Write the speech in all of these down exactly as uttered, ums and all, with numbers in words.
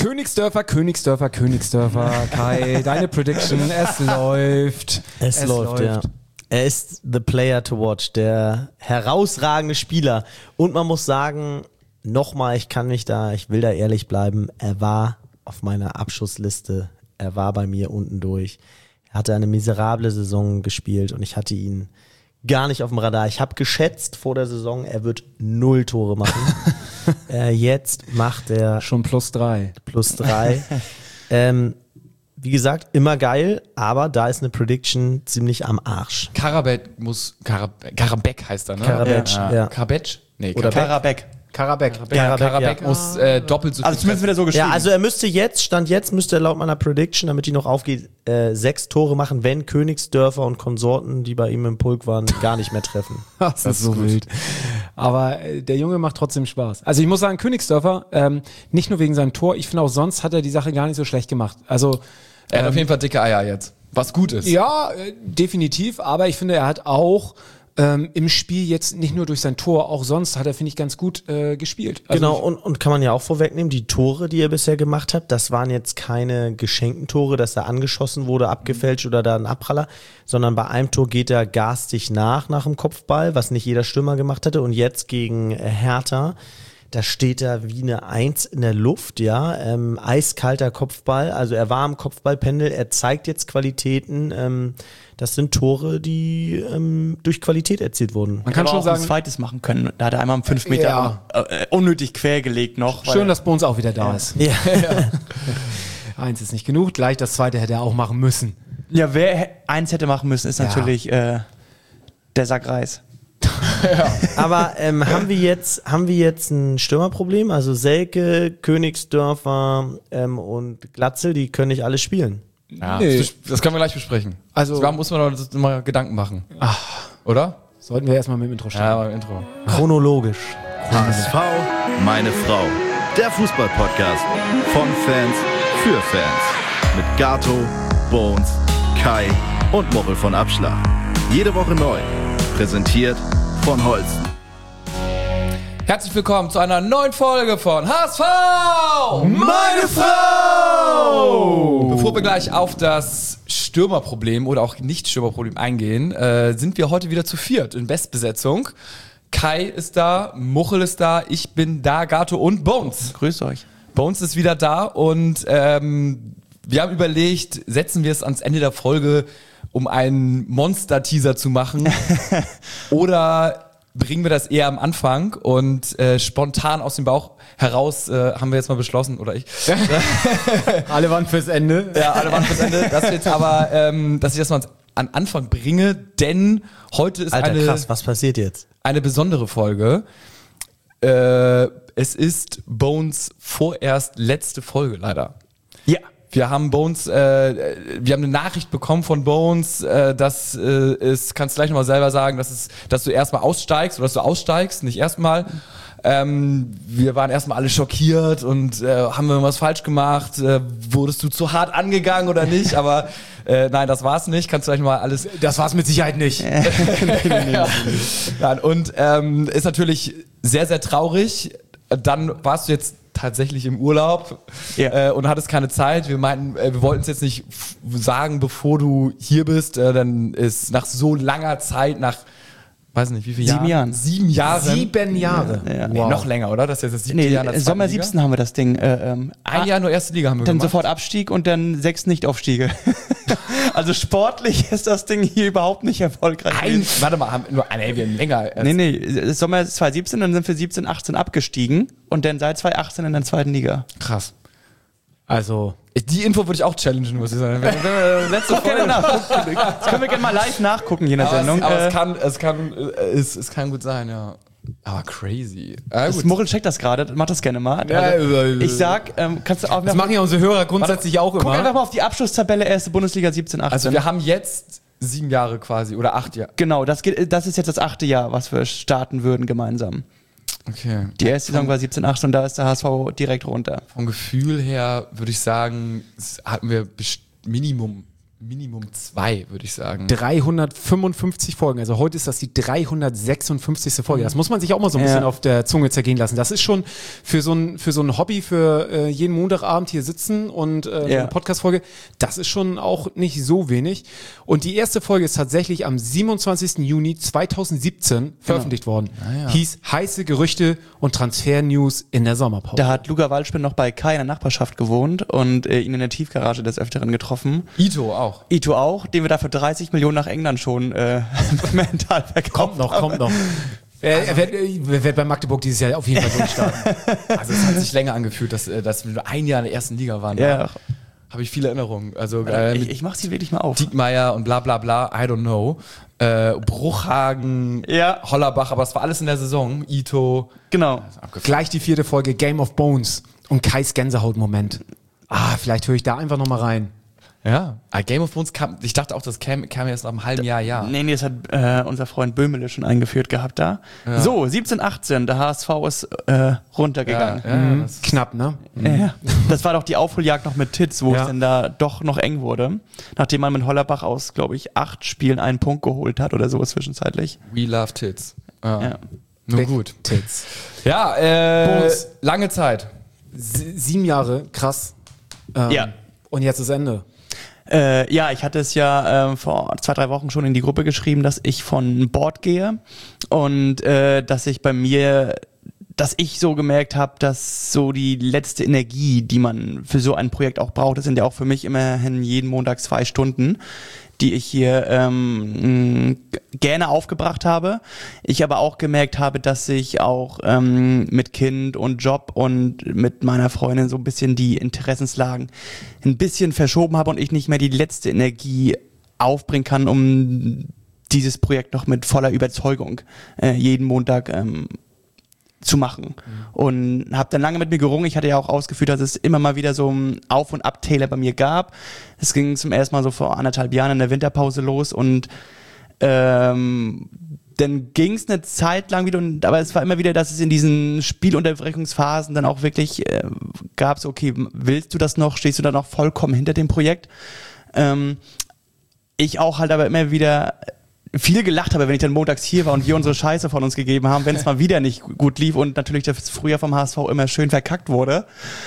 Königsdörfer, Königsdörfer, Königsdörfer. Kai, deine Prediction, es läuft. Es, es läuft, läuft, ja. Er ist the player to watch, der herausragende Spieler. Und man muss sagen, nochmal, ich kann mich da, ich will da ehrlich bleiben, er war auf meiner Abschussliste, er war bei mir unten durch. Er hatte eine miserable Saison gespielt und ich hatte ihn gar nicht auf dem Radar. Ich habe geschätzt vor der Saison, er wird null Tore machen. äh, jetzt macht er schon plus drei. Plus drei. ähm, wie gesagt, immer geil, aber da ist eine Prediction ziemlich am Arsch. Karabek muss, Karab- Karabek heißt er, ne? Karabek, ja. ja. Karabek? Nee, Oder Karabek. Karabek. Karabek, ja, Karabek ja. muss äh, doppelt so viel. Also zumindest wieder so geschrieben. Ja, also er müsste jetzt, Stand jetzt, müsste er laut meiner Prediction, damit die noch aufgeht, äh, sechs Tore machen, wenn Königsdörfer und Konsorten, die bei ihm im Pulk waren, gar nicht mehr treffen. Das, das ist so gut. Wild. Aber äh, der Junge macht trotzdem Spaß. Also ich muss sagen, Königsdörfer, ähm, nicht nur wegen seinem Tor, ich finde auch sonst hat er die Sache gar nicht so schlecht gemacht. Also er hat ähm, auf jeden Fall dicke Eier jetzt, was gut ist. Ja, äh, definitiv, aber ich finde, er hat auch Ähm, im Spiel jetzt nicht nur durch sein Tor, auch sonst hat er, finde ich, ganz gut äh, gespielt. Also genau, und, und kann man ja auch vorwegnehmen, die Tore, die er bisher gemacht hat, das waren jetzt keine geschenkten Tore, dass er angeschossen wurde, abgefälscht oder da ein Abpraller, sondern bei einem Tor geht er garstig nach, nach dem Kopfball, was nicht jeder Stürmer gemacht hatte, und jetzt gegen Hertha, da steht er wie eine Eins in der Luft, ja, ähm, eiskalter Kopfball, also er war am Kopfballpendel, er zeigt jetzt Qualitäten, ähm, das sind Tore, die ähm, durch Qualität erzielt wurden. Man kann schon sagen, ein zweites machen können. Da hat er einmal fünf Meter ja. äh, unnötig quer gelegt noch. Schön, dass bei uns auch wieder da ja. ist. Ja. ja. Eins ist nicht genug, gleich das zweite hätte er auch machen müssen. Ja, wer eins hätte machen müssen, ist natürlich ja. äh, der Sack Reis. ja. Aber ähm, haben wir jetzt haben wir jetzt ein Stürmerproblem? Also Selke, Königsdörfer ähm, und Glatzel, die können nicht alle spielen. Ja, nee. Das können wir gleich besprechen. Also da muss man noch mal Gedanken machen. Ach, oder? Sollten wir erstmal mit dem Intro starten. Ja, mit dem Intro. Chronologisch. H S V, meine Frau. Der Fußball-Podcast von Fans für Fans. Mit Gato, Bones, Kai und Moppel von Abschlag. Jede Woche neu. Präsentiert von Holsten. Herzlich willkommen zu einer neuen Folge von H S V, meine Frau! Bevor wir gleich auf das Stürmerproblem oder auch Nicht-Stürmerproblem eingehen, äh, sind wir heute wieder zu viert in Bestbesetzung. Kai ist da, Muchel ist da, ich bin da, Gato und Bones. Grüß euch. Bones ist wieder da und ähm, wir haben überlegt, setzen wir es ans Ende der Folge, um einen Monster-Teaser zu machen oder bringen wir das eher am Anfang und äh, spontan aus dem Bauch heraus äh, haben wir jetzt mal beschlossen, oder ich. Alle waren fürs Ende. Ja, alle waren fürs Ende. Das jetzt aber, ähm, dass ich das mal an Anfang bringe, denn heute ist Alter, eine, krass, was passiert jetzt? eine besondere Folge. Äh, es ist Bones vorerst letzte Folge leider. Ja. Wir haben Bones, äh, wir haben eine Nachricht bekommen von Bones, äh, dass äh, es, kannst du gleich nochmal selber sagen, dass es, dass du erstmal aussteigst oder dass du aussteigst, nicht erstmal. Ähm, wir waren erstmal alle schockiert und äh, haben wir was falsch gemacht, äh, wurdest du zu hart angegangen oder nicht, aber äh, nein, das war's nicht, kannst du gleich mal alles... Das war's mit Sicherheit nicht. ja. Ja, und ähm, ist natürlich sehr, sehr traurig, dann warst du jetzt tatsächlich im Urlaub ja. äh, und hattest keine Zeit. Wir meinten, äh, wir wollten es jetzt nicht f- sagen, bevor du hier bist. Äh, dann ist nach so langer Zeit, nach, weiß nicht, wie viele Sieben Jahren? Jahren. Sieben Jahre. Sieben Jahre. Ja, ja. Nee, Wow. noch länger, oder? Das ist jetzt das siebte Nee, Jahr in der zweiten Sommer Liga. siebzehn haben wir das Ding. Äh, ähm, Ein Jahr nur erste Liga haben wir dann gemacht. sofort Abstieg und dann sechs Nicht-Aufstiege. Also sportlich ist das Ding hier überhaupt nicht erfolgreich. Ein, warte mal, haben nur, nee, wir haben länger. Nee, nee, Sommer zwanzig siebzehn, dann sind wir siebzehn, achtzehn abgestiegen und dann seit zwanzig achtzehn in der zweiten Liga. Krass. Also, Die Info würde ich auch challengen, muss ich sagen. Wenn, wenn wir letzte Guck gerne nach. Das können wir gerne mal live nachgucken hier in der aber Sendung. Es, aber Äh, es kann, es kann, äh, es, es kann gut sein, ja. Aber crazy. Ah, das gut. Muchel checkt das gerade, mach das gerne mal. Ja, Also, äh, ich sag, ähm, kannst du auch das machen ja unsere Hörer grundsätzlich auch Guck einfach immer. mal auf die Abschlusstabelle erste Bundesliga siebzehn, achtzehn. Also wir haben jetzt sieben Jahre quasi oder acht Jahre. Genau, das, geht, das ist jetzt das achte Jahr, was wir starten würden gemeinsam. Okay. Die erste Saison war siebzehn, achtzehn und da ist der H S V direkt runter. Vom Gefühl her würde ich sagen, es hatten wir best- Minimum Minimum zwei, würde ich sagen. dreihundertfünfundfünfzig Folgen. Also heute ist das die dreihundertsechsundfünfzigste Folge. Das muss man sich auch mal so ein bisschen Ja. auf der Zunge zergehen lassen. Das ist schon für so ein, für so ein Hobby, für äh, jeden Montagabend hier sitzen und äh, Ja. eine Podcast-Folge, das ist schon auch nicht so wenig. Und die erste Folge ist tatsächlich am siebenundzwanzigsten Juni zweitausendsiebzehn veröffentlicht worden. Hieß heiße Gerüchte und Transfer-News in der Sommerpause. Da hat Luca Waldspin noch bei Kai in der Nachbarschaft gewohnt und äh, ihn in der Tiefgarage des Öfteren getroffen. Ito auch. Ito auch, den wir da für dreißig Millionen nach England schon äh, mental verkauft Kommt noch, kommt noch. Er, er, wird, er wird bei Magdeburg dieses Jahr auf jeden Fall durchstarten. Also es hat sich länger angefühlt, dass, äh, dass wir nur ein Jahr in der ersten Liga waren. Ja. Habe ich viele Erinnerungen. Also äh, Ich, mit ich mach sie wirklich mal auf. Diekmeyer und bla bla bla, I don't know. Äh, Bruchhagen, Ja. Hollerbach, aber es war alles in der Saison. Ito. Genau. Gleich die vierte Folge Game of Bones und Kais Gänsehaut-Moment. Ah, vielleicht höre ich da einfach nochmal rein. Ja. Ah, Game of Thrones kam, ich dachte auch, das kam, kam erst nach einem halben Jahr, ja. Nee, nee, das hat äh, unser Freund Böhmele schon eingeführt gehabt da. So, siebzehn, achtzehn, der H S V ist äh, runtergegangen. Ja, ja, das Knapp, ne? Ja. Das war doch die Aufholjagd noch mit Titz, wo Ja. es dann da doch noch eng wurde. Nachdem man mit Hollerbach aus, glaube ich, acht Spielen einen Punkt geholt hat oder sowas zwischenzeitlich. We love tits. Ja. Ja. Nur Big gut. Tits. Ja, äh, Bones. lange Zeit. Sie, sieben Jahre, krass. Ähm, Ja. Und jetzt ist Ende. Äh, ja, ich hatte es ja äh, vor zwei, drei Wochen schon in die Gruppe geschrieben, dass ich von Bord gehe und äh, dass ich bei mir, dass ich so gemerkt habe, dass so die letzte Energie, die man für so ein Projekt auch braucht, das sind ja auch für mich immerhin jeden Montag zwei Stunden, die ich hier ähm, mh, gerne aufgebracht habe. Ich aber auch gemerkt habe, dass ich auch ähm, mit Kind und Job und mit meiner Freundin so ein bisschen die Interessenslagen ein bisschen verschoben habe und ich nicht mehr die letzte Energie aufbringen kann, um dieses Projekt noch mit voller Überzeugung äh, jeden Montag ähm, zu machen. Und habe dann lange mit mir gerungen. Ich hatte ja auch ausgeführt, dass es immer mal wieder so ein Auf- und Ab-Täler bei mir gab. Es ging zum ersten Mal so vor anderthalb Jahren in der Winterpause los und ähm, dann ging es eine Zeit lang wieder, und, aber es war immer wieder, dass es in diesen Spielunterbrechungsphasen dann auch wirklich äh, gab, so okay, willst du das noch, stehst du da noch vollkommen hinter dem Projekt? Ähm, ich auch halt aber immer wieder viel gelacht habe, wenn ich dann montags hier war und wir unsere Scheiße von uns gegeben haben, wenn es mal wieder nicht gut lief und natürlich das Frühjahr vom H S V immer schön verkackt wurde.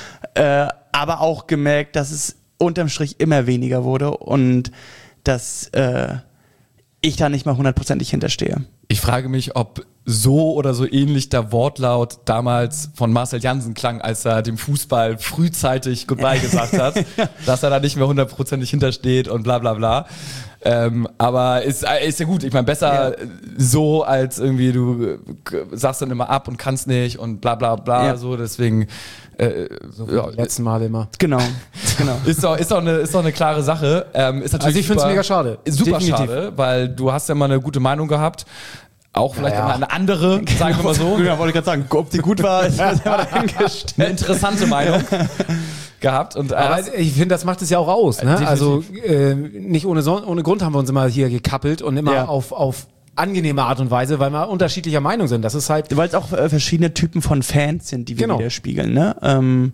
Äh, aber auch gemerkt, dass es unterm Strich immer weniger wurde und dass äh, ich da nicht mal hundertprozentig hinterstehe. Ich frage mich, ob so oder so ähnlich der Wortlaut damals von Marcel Jansen klang, als er dem Fußball frühzeitig Goodbye gesagt hat, dass er da nicht mehr hundertprozentig hintersteht und bla bla bla. Ähm, aber ist, ist ja gut, ich meine, besser Ja. so, als irgendwie du äh, sagst dann immer ab und kannst nicht und bla bla bla, Ja. so, deswegen äh, So wie ja, die letzten Mal immer. Genau, genau. ist doch, ist doch eine, ist doch eine klare Sache. Ähm, ist natürlich Also ich find's super- mega schade. Super Definitiv. schade, weil du hast ja mal eine gute Meinung gehabt. Auch vielleicht Ja, ja. immer eine andere, sagen wir mal so. Ja, wollte ich gerade sagen, ob die gut war, ist ja mal dahingestellt. Eine interessante Meinung gehabt. Und, äh, Aber das- ich finde, das macht es ja auch aus. Ne? Definitiv. Also äh, nicht ohne, Son ohne Grund haben wir uns immer hier gekappelt und immer Ja. auf, auf angenehme Art und Weise, weil wir unterschiedlicher Meinung sind. Das ist halt Weil es auch äh, verschiedene Typen von Fans sind, die wir Genau. widerspiegeln, ne? Ähm,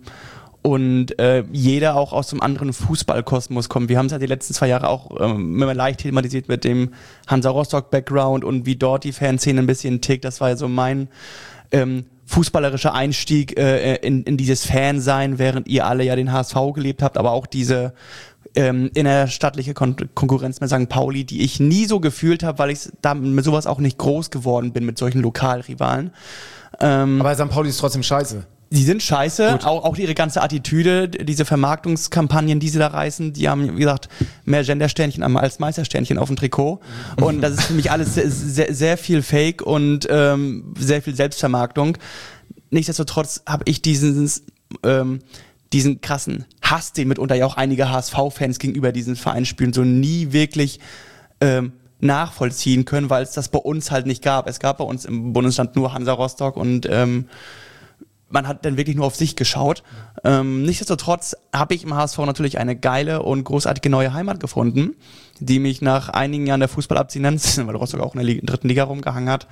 und äh, jeder auch aus einem anderen Fußballkosmos kommt. Wir haben es ja die letzten zwei Jahre auch ähm, immer leicht thematisiert mit dem Hansa Rostock-Background und wie dort die Fanszene ein bisschen tickt. Das war ja so mein ähm, fußballerischer Einstieg äh, in, in dieses Fansein, während ihr alle ja den H S V gelebt habt, aber auch diese ähm, innerstadt Kon Konkurrenz mit Sankt Pauli, die ich nie so gefühlt habe, weil ich da mit sowas auch nicht groß geworden bin, mit solchen Lokalrivalen. Ähm, aber Sankt Pauli ist trotzdem scheiße. Die sind scheiße, auch, auch ihre ganze Attitüde, diese Vermarktungskampagnen, die sie da reißen, die haben, wie gesagt, mehr Gendersternchen als Meistersternchen auf dem Trikot. Und das ist für mich alles sehr, sehr, sehr viel Fake und ähm, sehr viel Selbstvermarktung. Nichtsdestotrotz habe ich diesen, ähm, diesen krassen Hass, den mitunter ja auch einige H S V-Fans gegenüber diesen Verein spüren, so nie wirklich ähm, nachvollziehen können, weil es das bei uns halt nicht gab. Es gab bei uns im Bundesland nur Hansa Rostock und ähm, man hat dann wirklich nur auf sich geschaut. Ähm, nichtsdestotrotz habe ich im H S V natürlich eine geile und großartige neue Heimat gefunden, die mich nach einigen Jahren der Fußballabstinenz, weil Rostock auch in der Liga, dritten Liga rumgehangen hat,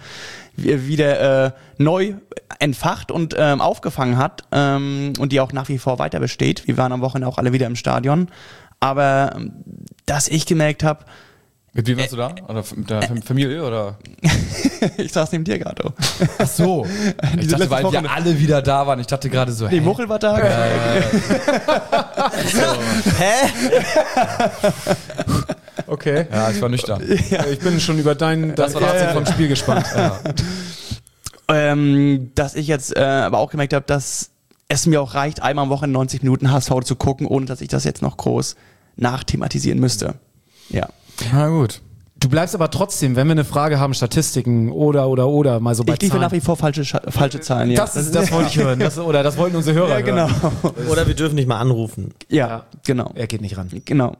wieder äh, neu entfacht und ähm, aufgefangen hat ähm, und die auch nach wie vor weiter besteht. Wir waren am Wochenende auch alle wieder im Stadion. Aber ähm, dass ich gemerkt habe, Mit wem warst du da? Oder mit der Familie? Oder? ich saß neben dir, Gato. Ach so. Ich dachte, weil Woche- wir alle wieder da waren. Ich dachte gerade so, Nee, hä? Muchel war da. Okay. Ja, ich war nüchtern. Ich bin schon über dein, dein war- Fazit ja, ja. vom Spiel gespannt. Ja. ähm, dass ich jetzt äh, aber auch gemerkt habe, dass es mir auch reicht, einmal am Wochenende neunzig Minuten H S V zu gucken, ohne dass ich das jetzt noch groß nachthematisieren müsste. Ja. Na gut. Du bleibst aber trotzdem, wenn wir eine Frage haben, Statistiken oder, oder, oder, mal so bei Ich liefere Zahlen. nach wie vor falsche, Scha- falsche Zahlen. Ja. Das, ist, das wollte ich hören. Das, oder das wollten unsere Hörer ja, genau. hören. Oder wir dürfen nicht mal anrufen. Ja, Ja. genau. Er geht nicht ran. Genau.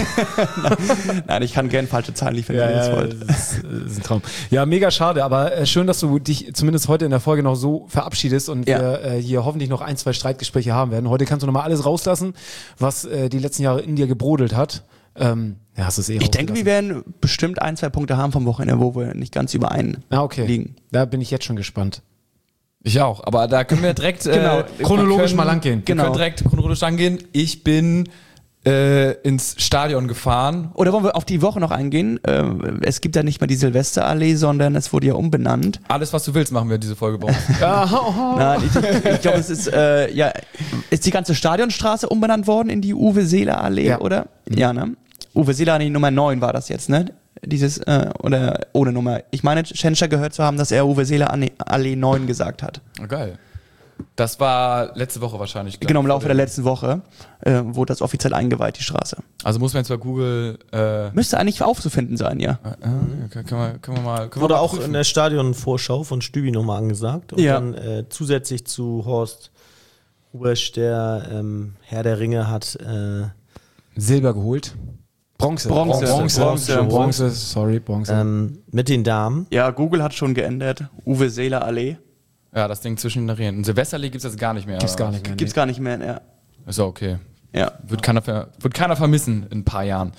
Nein, ich kann gerne falsche Zahlen liefern, wenn ihr das wollt. das ist, das ist ein Traum. Ja, mega schade, aber äh, schön, dass du dich zumindest heute in der Folge noch so verabschiedest und Ja. wir äh, hier hoffentlich noch ein, zwei Streitgespräche haben werden. Heute kannst du nochmal alles rauslassen, was äh, die letzten Jahre in dir gebrodelt hat. Ähm, ja, hast du es eh Ich denke, wir rausgelassen. werden bestimmt ein, zwei Punkte haben vom Wochenende, wo wir nicht ganz überein Ah, okay. liegen. Da bin ich jetzt schon gespannt. Ich auch. Aber da können wir direkt Genau. äh, Chronologisch wir können, mal langgehen. Wir Genau. können direkt chronologisch angehen. Ich bin äh, ins Stadion gefahren. Oder wollen wir auf die Woche noch eingehen? Äh, es gibt ja nicht mehr die Silvesterallee, sondern es wurde ja umbenannt. Alles, was du willst, machen wir diese Folge bei uns. Nein, ich, ich glaube, es ist, äh, ja, ist die ganze Stadionstraße umbenannt worden in die Uwe-Seeler-Allee, Ja. oder? Ja, ne? Uwe-Seeler-Allee Nummer neun war das jetzt, ne? Dieses, äh, oder ohne Nummer. Ich meine, Schenscher gehört zu haben, dass er Uwe-Seeler-Allee neun gesagt hat. Oh, geil. Das war letzte Woche wahrscheinlich. glaub Genau, im ich, Laufe der oder? letzten Woche äh, wurde das offiziell eingeweiht, die Straße. Also muss man jetzt bei Google. Äh, Müsste eigentlich aufzufinden sein, ja. äh, können, wir, können wir mal. Können Wurde wir mal auch prüfen. in der Stadionvorschau von Stübi nochmal angesagt. Und Ja. dann äh, zusätzlich zu Horst Rubesch, der ähm, Herr der Ringe hat, äh, Silber geholt. Bronze. Bronze. Bronze. Bronze. Bronze. Bronze. Sorry, Bronze. ähm, mit den Damen. Ja, Google hat schon geändert. Uwe-Seeler-Allee. Ja, das Ding zwischen den Arenen. Silvesterlee gibt es jetzt gar nicht mehr. Gibt's oder gar was? nicht mehr. Gibt's gar nicht mehr, ja. Ist ja okay. Ja. Wird keiner, ver wird keiner vermissen in ein paar Jahren.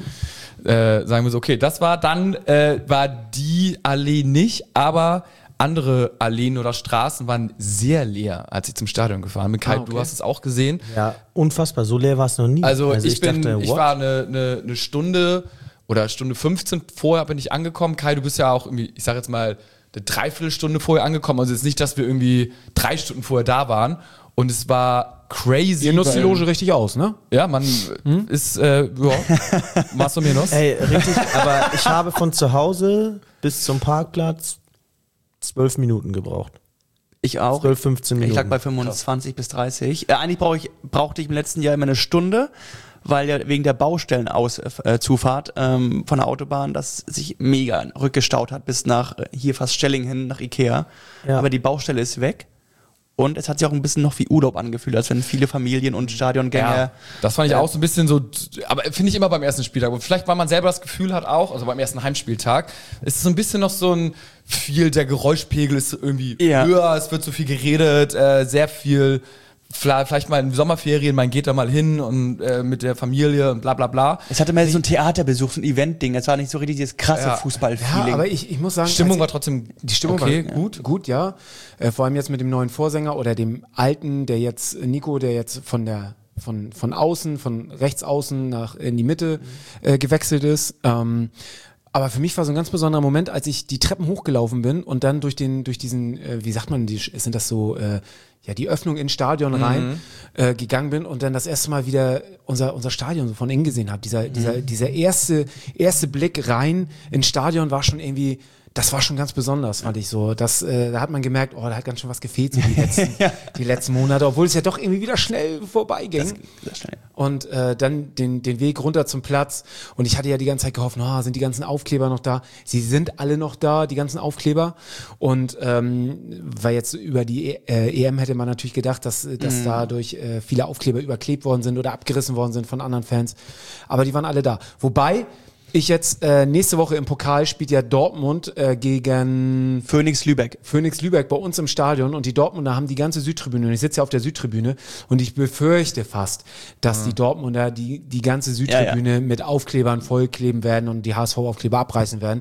Äh, sagen wir so, okay, das war dann, äh, war die Allee nicht, aber andere Alleen oder Straßen waren sehr leer, als ich zum Stadion gefahren bin. Kai, Ah, okay. du hast es auch gesehen. Ja, unfassbar. So leer war es noch nie. Also, ich, bin, dachte, ich what? war eine, eine, eine Stunde oder Stunde fünfzehn vorher bin ich angekommen. Kai, du bist ja auch irgendwie, ich sag jetzt mal, eine Dreiviertelstunde vorher angekommen. Also jetzt nicht, dass wir irgendwie drei Stunden vorher da waren. Und es war crazy. Ihr nutzt die weil- Loge richtig aus, ne? Ja, man ist, äh, ja, más o menos. Ey, richtig, aber ich habe von zu Hause bis zum Parkplatz zwölf Minuten gebraucht. Ich auch. zwölf, fünfzehn Minuten. Ich lag bei fünfundzwanzig bis dreißig. Äh, eigentlich brauch ich, brauchte ich im letzten Jahr immer eine Stunde, weil ja wegen der Baustellenzufahrt äh, Zufahrt, ähm, von der Autobahn das sich mega rückgestaut hat bis nach äh, hier fast Stelling hin, nach Ikea. Ja. Aber die Baustelle ist weg. Und es hat sich auch ein bisschen noch wie Urlaub angefühlt, als wenn viele Familien und Stadiongänger. Ja, das fand ich auch so ein bisschen so, aber finde ich immer beim ersten Spieltag. Und vielleicht, weil man selber das Gefühl hat auch, also beim ersten Heimspieltag, ist es so ein bisschen noch so ein viel, der Geräuschpegel ist irgendwie Ja. höher, es wird so viel geredet, äh, sehr viel, vielleicht mal in Sommerferien, man geht da mal hin und äh, mit der Familie und bla bla bla. Es hatte mehr so ein Theaterbesuch, so ein Event-Ding. Es war nicht so richtig dieses krasse Ja. Fußball-Feeling. Ja, aber ich, ich muss sagen, Stimmung als war ich- trotzdem Die Stimmung okay, war gut, gut, ja. Äh, vor allem jetzt mit dem neuen Vorsänger oder dem alten, der jetzt, Nico, der jetzt von der, von, von außen, von rechts außen nach in die Mitte äh, gewechselt ist. Ähm, aber für mich war so ein ganz besonderer Moment, als ich die Treppen hochgelaufen bin und dann durch den, durch diesen, äh, wie sagt man, die, sind das so, äh, ja, die Öffnung ins Stadion rein äh, gegangen bin und dann das erste Mal wieder unser, unser Stadion so von innen gesehen habe. Dieser, dieser, dieser erste, erste Blick rein ins Stadion war schon irgendwie, das war schon ganz besonders, fand ich so. Das, äh, da hat man gemerkt, oh, da hat ganz schön was gefehlt so die letzten, die letzten Monate, obwohl es ja doch irgendwie wieder schnell vorbeiging. Das- das schnell. Und äh, dann den, den Weg runter zum Platz. Und ich hatte ja die ganze Zeit gehofft, oh, sind die ganzen Aufkleber noch da? Sie sind alle noch da, die ganzen Aufkleber. Und ähm, weil jetzt über die e äh, E M hätte man natürlich gedacht, dass, dass dadurch äh, viele Aufkleber überklebt worden sind oder abgerissen worden sind von anderen Fans. Aber die waren alle da. Wobei ich jetzt äh, nächste Woche im Pokal spielt ja Dortmund äh, gegen Phoenix Lübeck. Phoenix Lübeck bei uns im Stadion und die Dortmunder haben die ganze Südtribüne und ich sitze ja auf der Südtribüne und ich befürchte fast, dass die Dortmunder die, die ganze Südtribüne Ja, ja. mit Aufklebern vollkleben werden und die H S V-Aufkleber abreißen werden.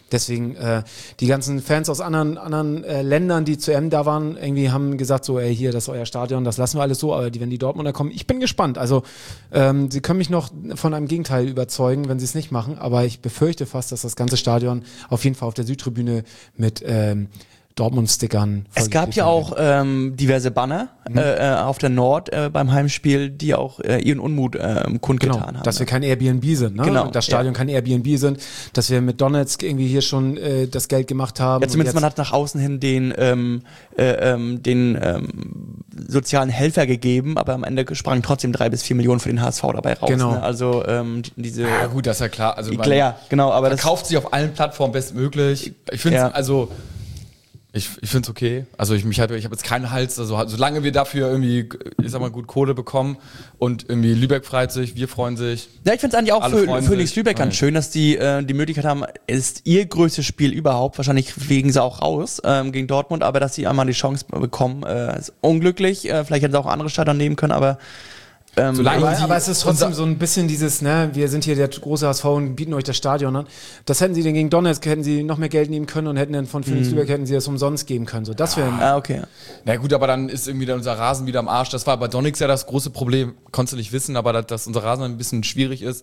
Deswegen, äh, die ganzen Fans aus anderen, anderen äh, Ländern, die zu M da waren, irgendwie haben gesagt so, ey, hier, das ist euer Stadion, das lassen wir alles so, aber die, wenn die Dortmunder kommen, ich bin gespannt. Also, ähm, sie können mich noch von einem Gegenteil überzeugen, wenn sie es nicht machen, aber ich befürchte fast, dass das ganze Stadion auf jeden Fall auf der Südtribüne mit ähm, Dortmund-Stickern. Es gab ja auch ähm, diverse Banner Mhm. äh, auf der Nord äh, beim Heimspiel, die auch äh, ihren Unmut äh, kundgetan Genau, haben. dass wir kein Airbnb sind, ne? Genau, Und das Stadion ja. kein Airbnb sind, dass wir mit Donetsk irgendwie hier schon äh, das Geld gemacht haben. Ja, zumindest und man jetzt- hat nach außen hin den, ähm, äh, ähm, den ähm, sozialen Helfer gegeben, aber am Ende sprangen trotzdem drei bis vier Millionen für den H S V dabei raus. Genau. Ne? Also ähm, die- diese Ja gut, das ist ja klar. Also man klar, genau, aber das verkauft sich auf allen Plattformen bestmöglich. Ich finde es, Ja. also ich, ich finde es okay. Also ich, mich hab, ich habe jetzt keinen Hals. Also solange wir dafür irgendwie, ich sag mal, gut Kohle bekommen und irgendwie Lübeck freut sich, wir freuen sich. Ja, ich finde es eigentlich auch Alle für freuen Phoenix sich. Lübeck ganz Nein. schön, dass die äh, die Möglichkeit haben, ist ihr größtes Spiel überhaupt, wahrscheinlich fliegen sie auch raus ähm, gegen Dortmund, aber dass sie einmal die Chance bekommen, äh, ist unglücklich, äh, vielleicht hätten sie auch andere Stadion nehmen können, aber ähm, Solange Aber, die- aber es ist trotzdem unser- so ein bisschen dieses, ne, wir sind hier der große H S V und bieten euch das Stadion an. Das hätten sie denn gegen Donetsk, hätten sie noch mehr Geld nehmen können und hätten dann von Phoenix Lübeck, hätten sie das umsonst geben können. So, das wäre, ah, okay. Na gut, aber dann ist irgendwie dann unser Rasen wieder am Arsch. Das war bei Donix ja das große Problem. Konntest du nicht wissen, aber dass, dass unser Rasen ein bisschen schwierig ist.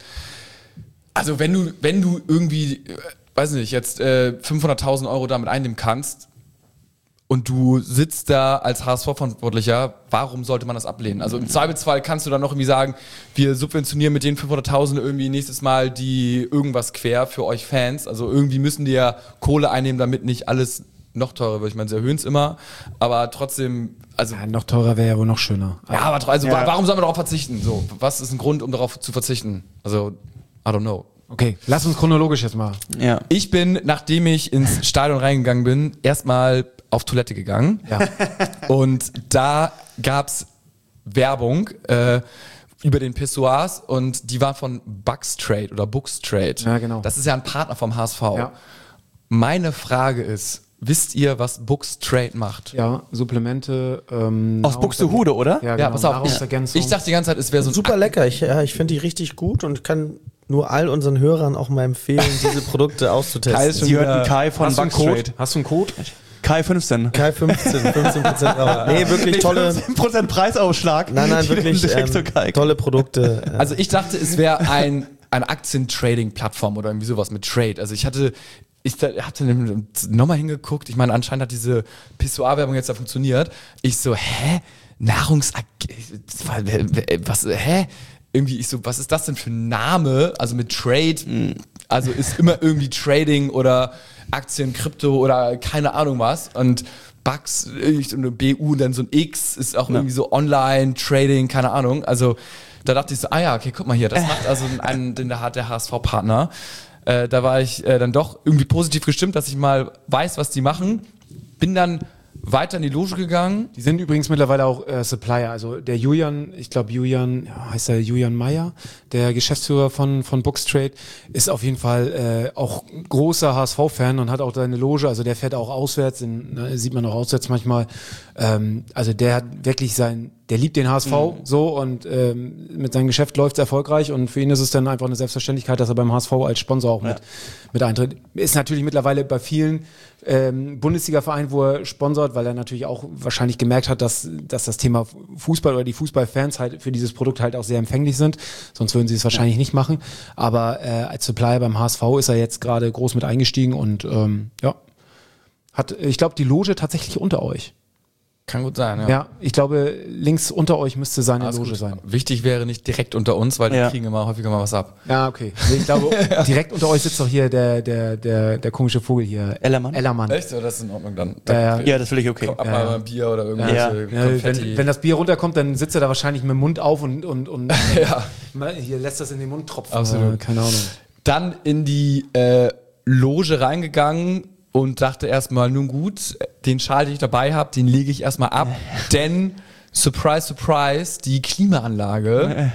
Also wenn du, wenn du irgendwie, äh, weiß nicht, jetzt äh, fünfhunderttausend Euro damit einnehmen kannst und du sitzt da als H S V-Verantwortlicher, warum sollte man das ablehnen? Also im Zweifelsfall kannst du dann noch irgendwie sagen, wir subventionieren mit den fünfhunderttausend irgendwie nächstes Mal die irgendwas quer für euch Fans. Also irgendwie müssen die ja Kohle einnehmen, damit nicht alles noch teurer wird. Ich meine, sie erhöhen es immer, aber trotzdem, also ja, noch teurer wäre ja wohl noch schöner. ja, aber tr- also Ja. wa- warum sollen wir darauf verzichten? So, was ist ein Grund, um darauf zu verzichten? Also, I don't know. Okay, lass uns chronologisch jetzt mal. Ja. Ich bin, nachdem ich ins Stadion reingegangen bin, erstmal auf Toilette gegangen. Ja. Und da gab's Werbung äh, über den Pissoirs und die war von Buckstrade oder Bookstrade. Ja, genau. Das ist ja ein Partner vom H S V. Ja. Meine Frage ist, wisst ihr, was Bookstrade macht? Ja, Supplemente. Ähm, Aus Buxtehude, oder? Ja, Ja, genau, pass auf, ich, Nahrungsergänzung. ich dachte die ganze Zeit, es wäre so ein Super lecker. Ich, ja, ich finde die richtig gut und kann nur all unseren Hörern auch mal empfehlen, diese Produkte auszutesten. Sie hörten Kai von Hast du einen Code? Buckstrade. Hast du einen Code? Kai fünfzehn. Kai fünfzehn, fünfzehn Prozent Rabatt. Nee, wirklich tolle, fünfzehn Prozent Preisausschlag. nein, nein, wirklich Direkt zu ähm, Kai. tolle Produkte. äh, Also ich dachte, es wäre ein, eine Aktien-Trading-Plattform oder irgendwie sowas mit Trade. Also ich hatte, ich da- hatte nochmal hingeguckt. Ich meine, anscheinend hat diese Pissoir-Werbung jetzt da funktioniert. Ich so, hä? Nahrungs... Was, hä? Irgendwie, ich so, was ist das denn für ein Name? Also mit Trade, also ist immer irgendwie Trading oder Aktien, Krypto oder keine Ahnung was. Und Bucks, ich- und eine B U und dann so ein X ist auch irgendwie so Online, Trading, keine Ahnung. Also da dachte ich so, ah ja, okay, guck mal hier, das macht also einen, den der hat der H S V-Partner. Äh, da war ich äh, dann doch irgendwie positiv gestimmt, dass ich mal weiß, was die machen. Bin dann weiter in die Loge gegangen. Die sind übrigens mittlerweile auch äh, Supplier. Also der Julian, ich glaube Julian, ja, heißt er Julian Meyer, der Geschäftsführer von von Bookstrade, ist auf jeden Fall äh, auch ein großer H S V-Fan und hat auch seine Loge. Also der fährt auch auswärts, in, ne, sieht man auch auswärts manchmal. Ähm, also der hat wirklich sein, der liebt den H S V so und ähm, mit seinem Geschäft läuft es erfolgreich und für ihn ist es dann einfach eine Selbstverständlichkeit, dass er beim H S V als Sponsor auch mit mit eintritt. Ist natürlich mittlerweile bei vielen ähm, Bundesliga-Vereinen, wo er sponsort, weil er natürlich auch wahrscheinlich gemerkt hat, dass, dass das Thema Fußball oder die Fußballfans halt für dieses Produkt halt auch sehr empfänglich sind. Sonst würden sie es wahrscheinlich nicht machen. Aber äh, als Supplier beim H S V ist er jetzt gerade groß mit eingestiegen und ähm, ja, hat, ich glaube, die Loge tatsächlich unter euch. Kann gut sein, ja. Ja, ich glaube, links unter euch müsste seine Alles Loge gut. sein. Wichtig wäre nicht direkt unter uns, weil die Ja. kriegen immer häufiger mal was ab. Ja, okay. Nee, ich glaube, direkt unter euch sitzt doch hier der, der, der, der komische Vogel hier. Ellermann? Ellermann. Echt? Ja, das ist in Ordnung dann. Ja, Ja, das will ich okay. Ab Ja, mal ja. ein Bier oder Ja, irgendwelche ja, Konfetti. wenn, wenn das Bier runterkommt, dann sitzt er da wahrscheinlich mit dem Mund auf und, und, und Ja. mal hier lässt das in den Mund tropfen. Absolut. Äh, keine Ahnung. Dann in die äh, Loge reingegangen und dachte erstmal, nun gut, den Schal, den ich dabei habe, den lege ich erstmal ab, denn surprise, surprise, die Klimaanlage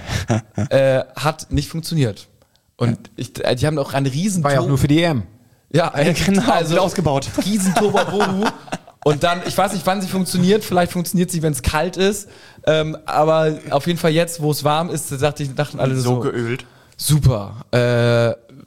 äh, hat nicht funktioniert. Und ich, äh, die haben auch einen riesen War ja auch nur für die E M. Ja, Ja, genau, also wieder ausgebaut. riesen Turbo-Bodu. Und dann, ich weiß nicht, wann sie funktioniert, vielleicht funktioniert sie, wenn es kalt ist, ähm, aber auf jeden Fall jetzt, wo es warm ist, dachte ich, dachten alle so, geölt. super, äh,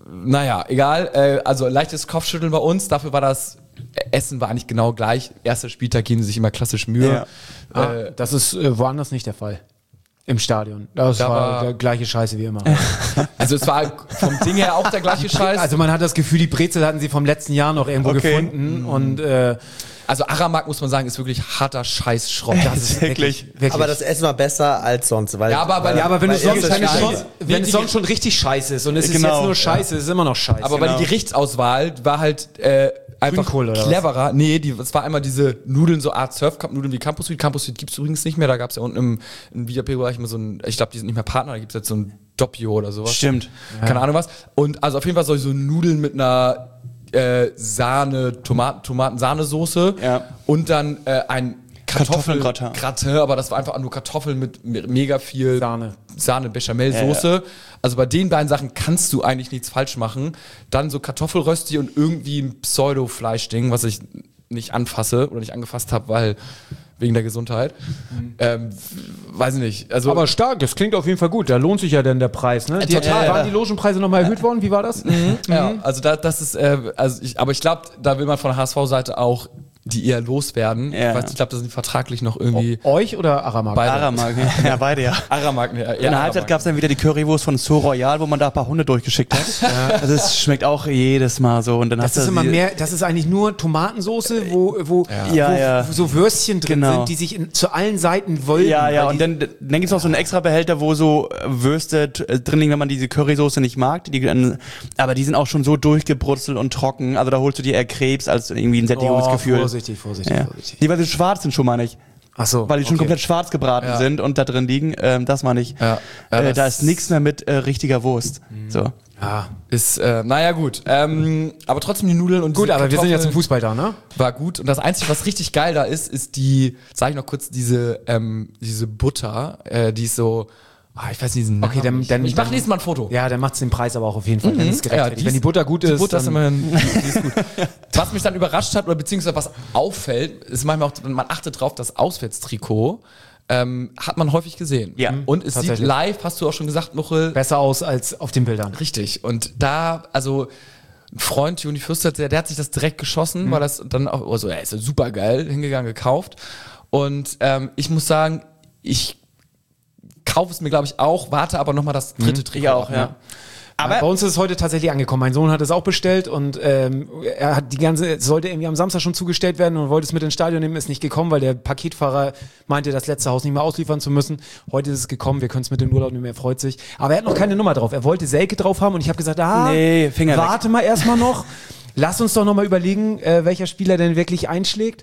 naja, egal. Äh, also leichtes Kopfschütteln bei uns. Dafür war das Essen war eigentlich genau gleich. Erster Spieltag geben sie sich immer klassisch Mühe. Ja. Ah, Äh, das ist äh, woanders nicht der Fall. Im Stadion. Das Da war war- der gleiche Scheiße wie immer. also es war vom Ding her auch der gleiche Scheiß. Also man hat das Gefühl, die Brezel hatten sie vom letzten Jahr noch irgendwo Okay. gefunden. Und äh, Also Aramak, muss man sagen, ist wirklich harter Scheißschrott. das ist wirklich, wirklich. Aber das Essen war besser als sonst. Weil, Ja, aber- weil, ja, aber wenn weil es sonst, erste wenn es Spiel- sonst, wenn es sonst schon richtig scheiße ist und es ist Genau, jetzt nur ja. scheiße, ist es immer noch scheiße. Aber weil die Gerichtsauswahl war halt äh, einfach Grünkohl oder was? cleverer. Nee, die, es war einmal diese Nudeln, so Art Surf-Cup-Nudeln wie Campus Suite. Campus Suite gibt's übrigens nicht mehr. Da gab's ja unten im, im Videobereich immer so ein, ich glaube, die sind nicht mehr Partner, da gibt's jetzt so ein Doppio oder sowas. Stimmt. Keine Ahnung was. Und also auf jeden Fall so so Nudeln mit einer äh, Sahne, Tomaten, Tomaten-Sahnesoße Ja. und dann äh, ein Kartoffel- Kartoffelgratin. Gratin, aber das war einfach nur Kartoffeln mit, mit mega viel Sahne. Sahne, Bechamel-Soße. Also bei den beiden Sachen kannst du eigentlich nichts falsch machen. Dann so Kartoffelrösti und irgendwie ein Pseudo-Fleischding, was ich nicht anfasse oder nicht angefasst habe, weil wegen der Gesundheit. Ähm, weiß ich nicht. Also aber stark, das klingt auf jeden Fall gut. Da lohnt sich ja denn der Preis, ne? Die, total. Waren die Logenpreise nochmal erhöht worden? Wie war das? ja, also da, das ist, äh, also ich, aber ich glaube, da will man von der H S V-Seite auch die eher loswerden. Ja. Ich weiß nicht, ich glaube, das sind vertraglich noch irgendwie Euch oder Aramak? beide. Aramak, ja, beide, ja. Aramak, ne, ja, In der Halbzeit gab es dann wieder die Currywurst von So Royal, wo man da ein paar Hunde durchgeschickt hat. Also es schmeckt auch jedes Mal so. Und dann Das hast du ist immer die- mehr, das ist eigentlich nur Tomatensoße, wo, wo, Ja, wo ja. so Würstchen drin Genau. sind, die sich in, zu allen Seiten wollen. Ja, ja, weil und die- dann, dann gibt es noch so einen extra Behälter, wo so äh, Würste t- äh, drin liegen, wenn man diese Currysoße nicht mag. Die, dann- aber die sind auch schon so durchgebrutzelt und trocken. Also da holst du dir eher Krebs als irgendwie ein oh, Sättigungsgefühl. vorsichtig, vorsichtig, Ja. vorsichtig. Die, weil sie schwarz sind schon, meine ich. Ach so, Weil die schon okay. komplett schwarz gebraten Ja. sind und da drin liegen. Ähm, das meine ich. Ja. Ja, äh, das- da ist nichts mehr mit äh, richtiger Wurst. So. Ja. ist, äh, naja gut. Ähm, aber trotzdem die Nudeln und Gut, diese aber wir sind ja zum Kartoffeln Fußball da, ne? war gut. Und das Einzige, was richtig geil da ist, ist die, sag ich noch kurz, diese, ähm, diese Butter, äh, die ist so, ah, ich weiß nicht, diesen Okay, Namen dann- nicht. dann- Ich mach dann- nächstes Mal ein Foto. Ja, dann macht's den Preis aber auch auf jeden Fall. Dann ist es gerechtfertigt. die ist- Wenn die Butter gut die ist, Butter ist dann, immer, die, die ist gut. Was mich dann überrascht hat, oder beziehungsweise was auffällt, ist manchmal auch, man achtet drauf, das Auswärtstrikot ähm, hat man häufig gesehen. Ja. Und es sieht Tatsächlich. live, hast du auch schon gesagt, Muchel, besser aus als auf den Bildern. richtig. Und da, also ein Freund, Juni Fürster, der, der hat sich das direkt geschossen, weil das dann auch, also er ist ja super geil, hingegangen, gekauft. Und ähm, ich muss sagen, ich kaufe es mir, glaube ich, auch, warte aber nochmal das dritte Trikot. Ich auch, ab, ne? ja. Aber bei uns ist es heute tatsächlich angekommen. Mein Sohn hat es auch bestellt und ähm, er hat die ganze, es sollte irgendwie am Samstag schon zugestellt werden und wollte es mit ins Stadion nehmen, ist nicht gekommen, weil der Paketfahrer meinte, das letzte Haus nicht mehr ausliefern zu müssen. Heute ist es gekommen, wir können es mit dem Urlaub nehmen, er freut sich. Aber er hat noch keine Nummer drauf. Er wollte Selke drauf haben und ich habe gesagt, ah, Nee, Finger weg. warte mal erstmal noch. Lass uns doch noch mal überlegen, äh, welcher Spieler denn wirklich einschlägt.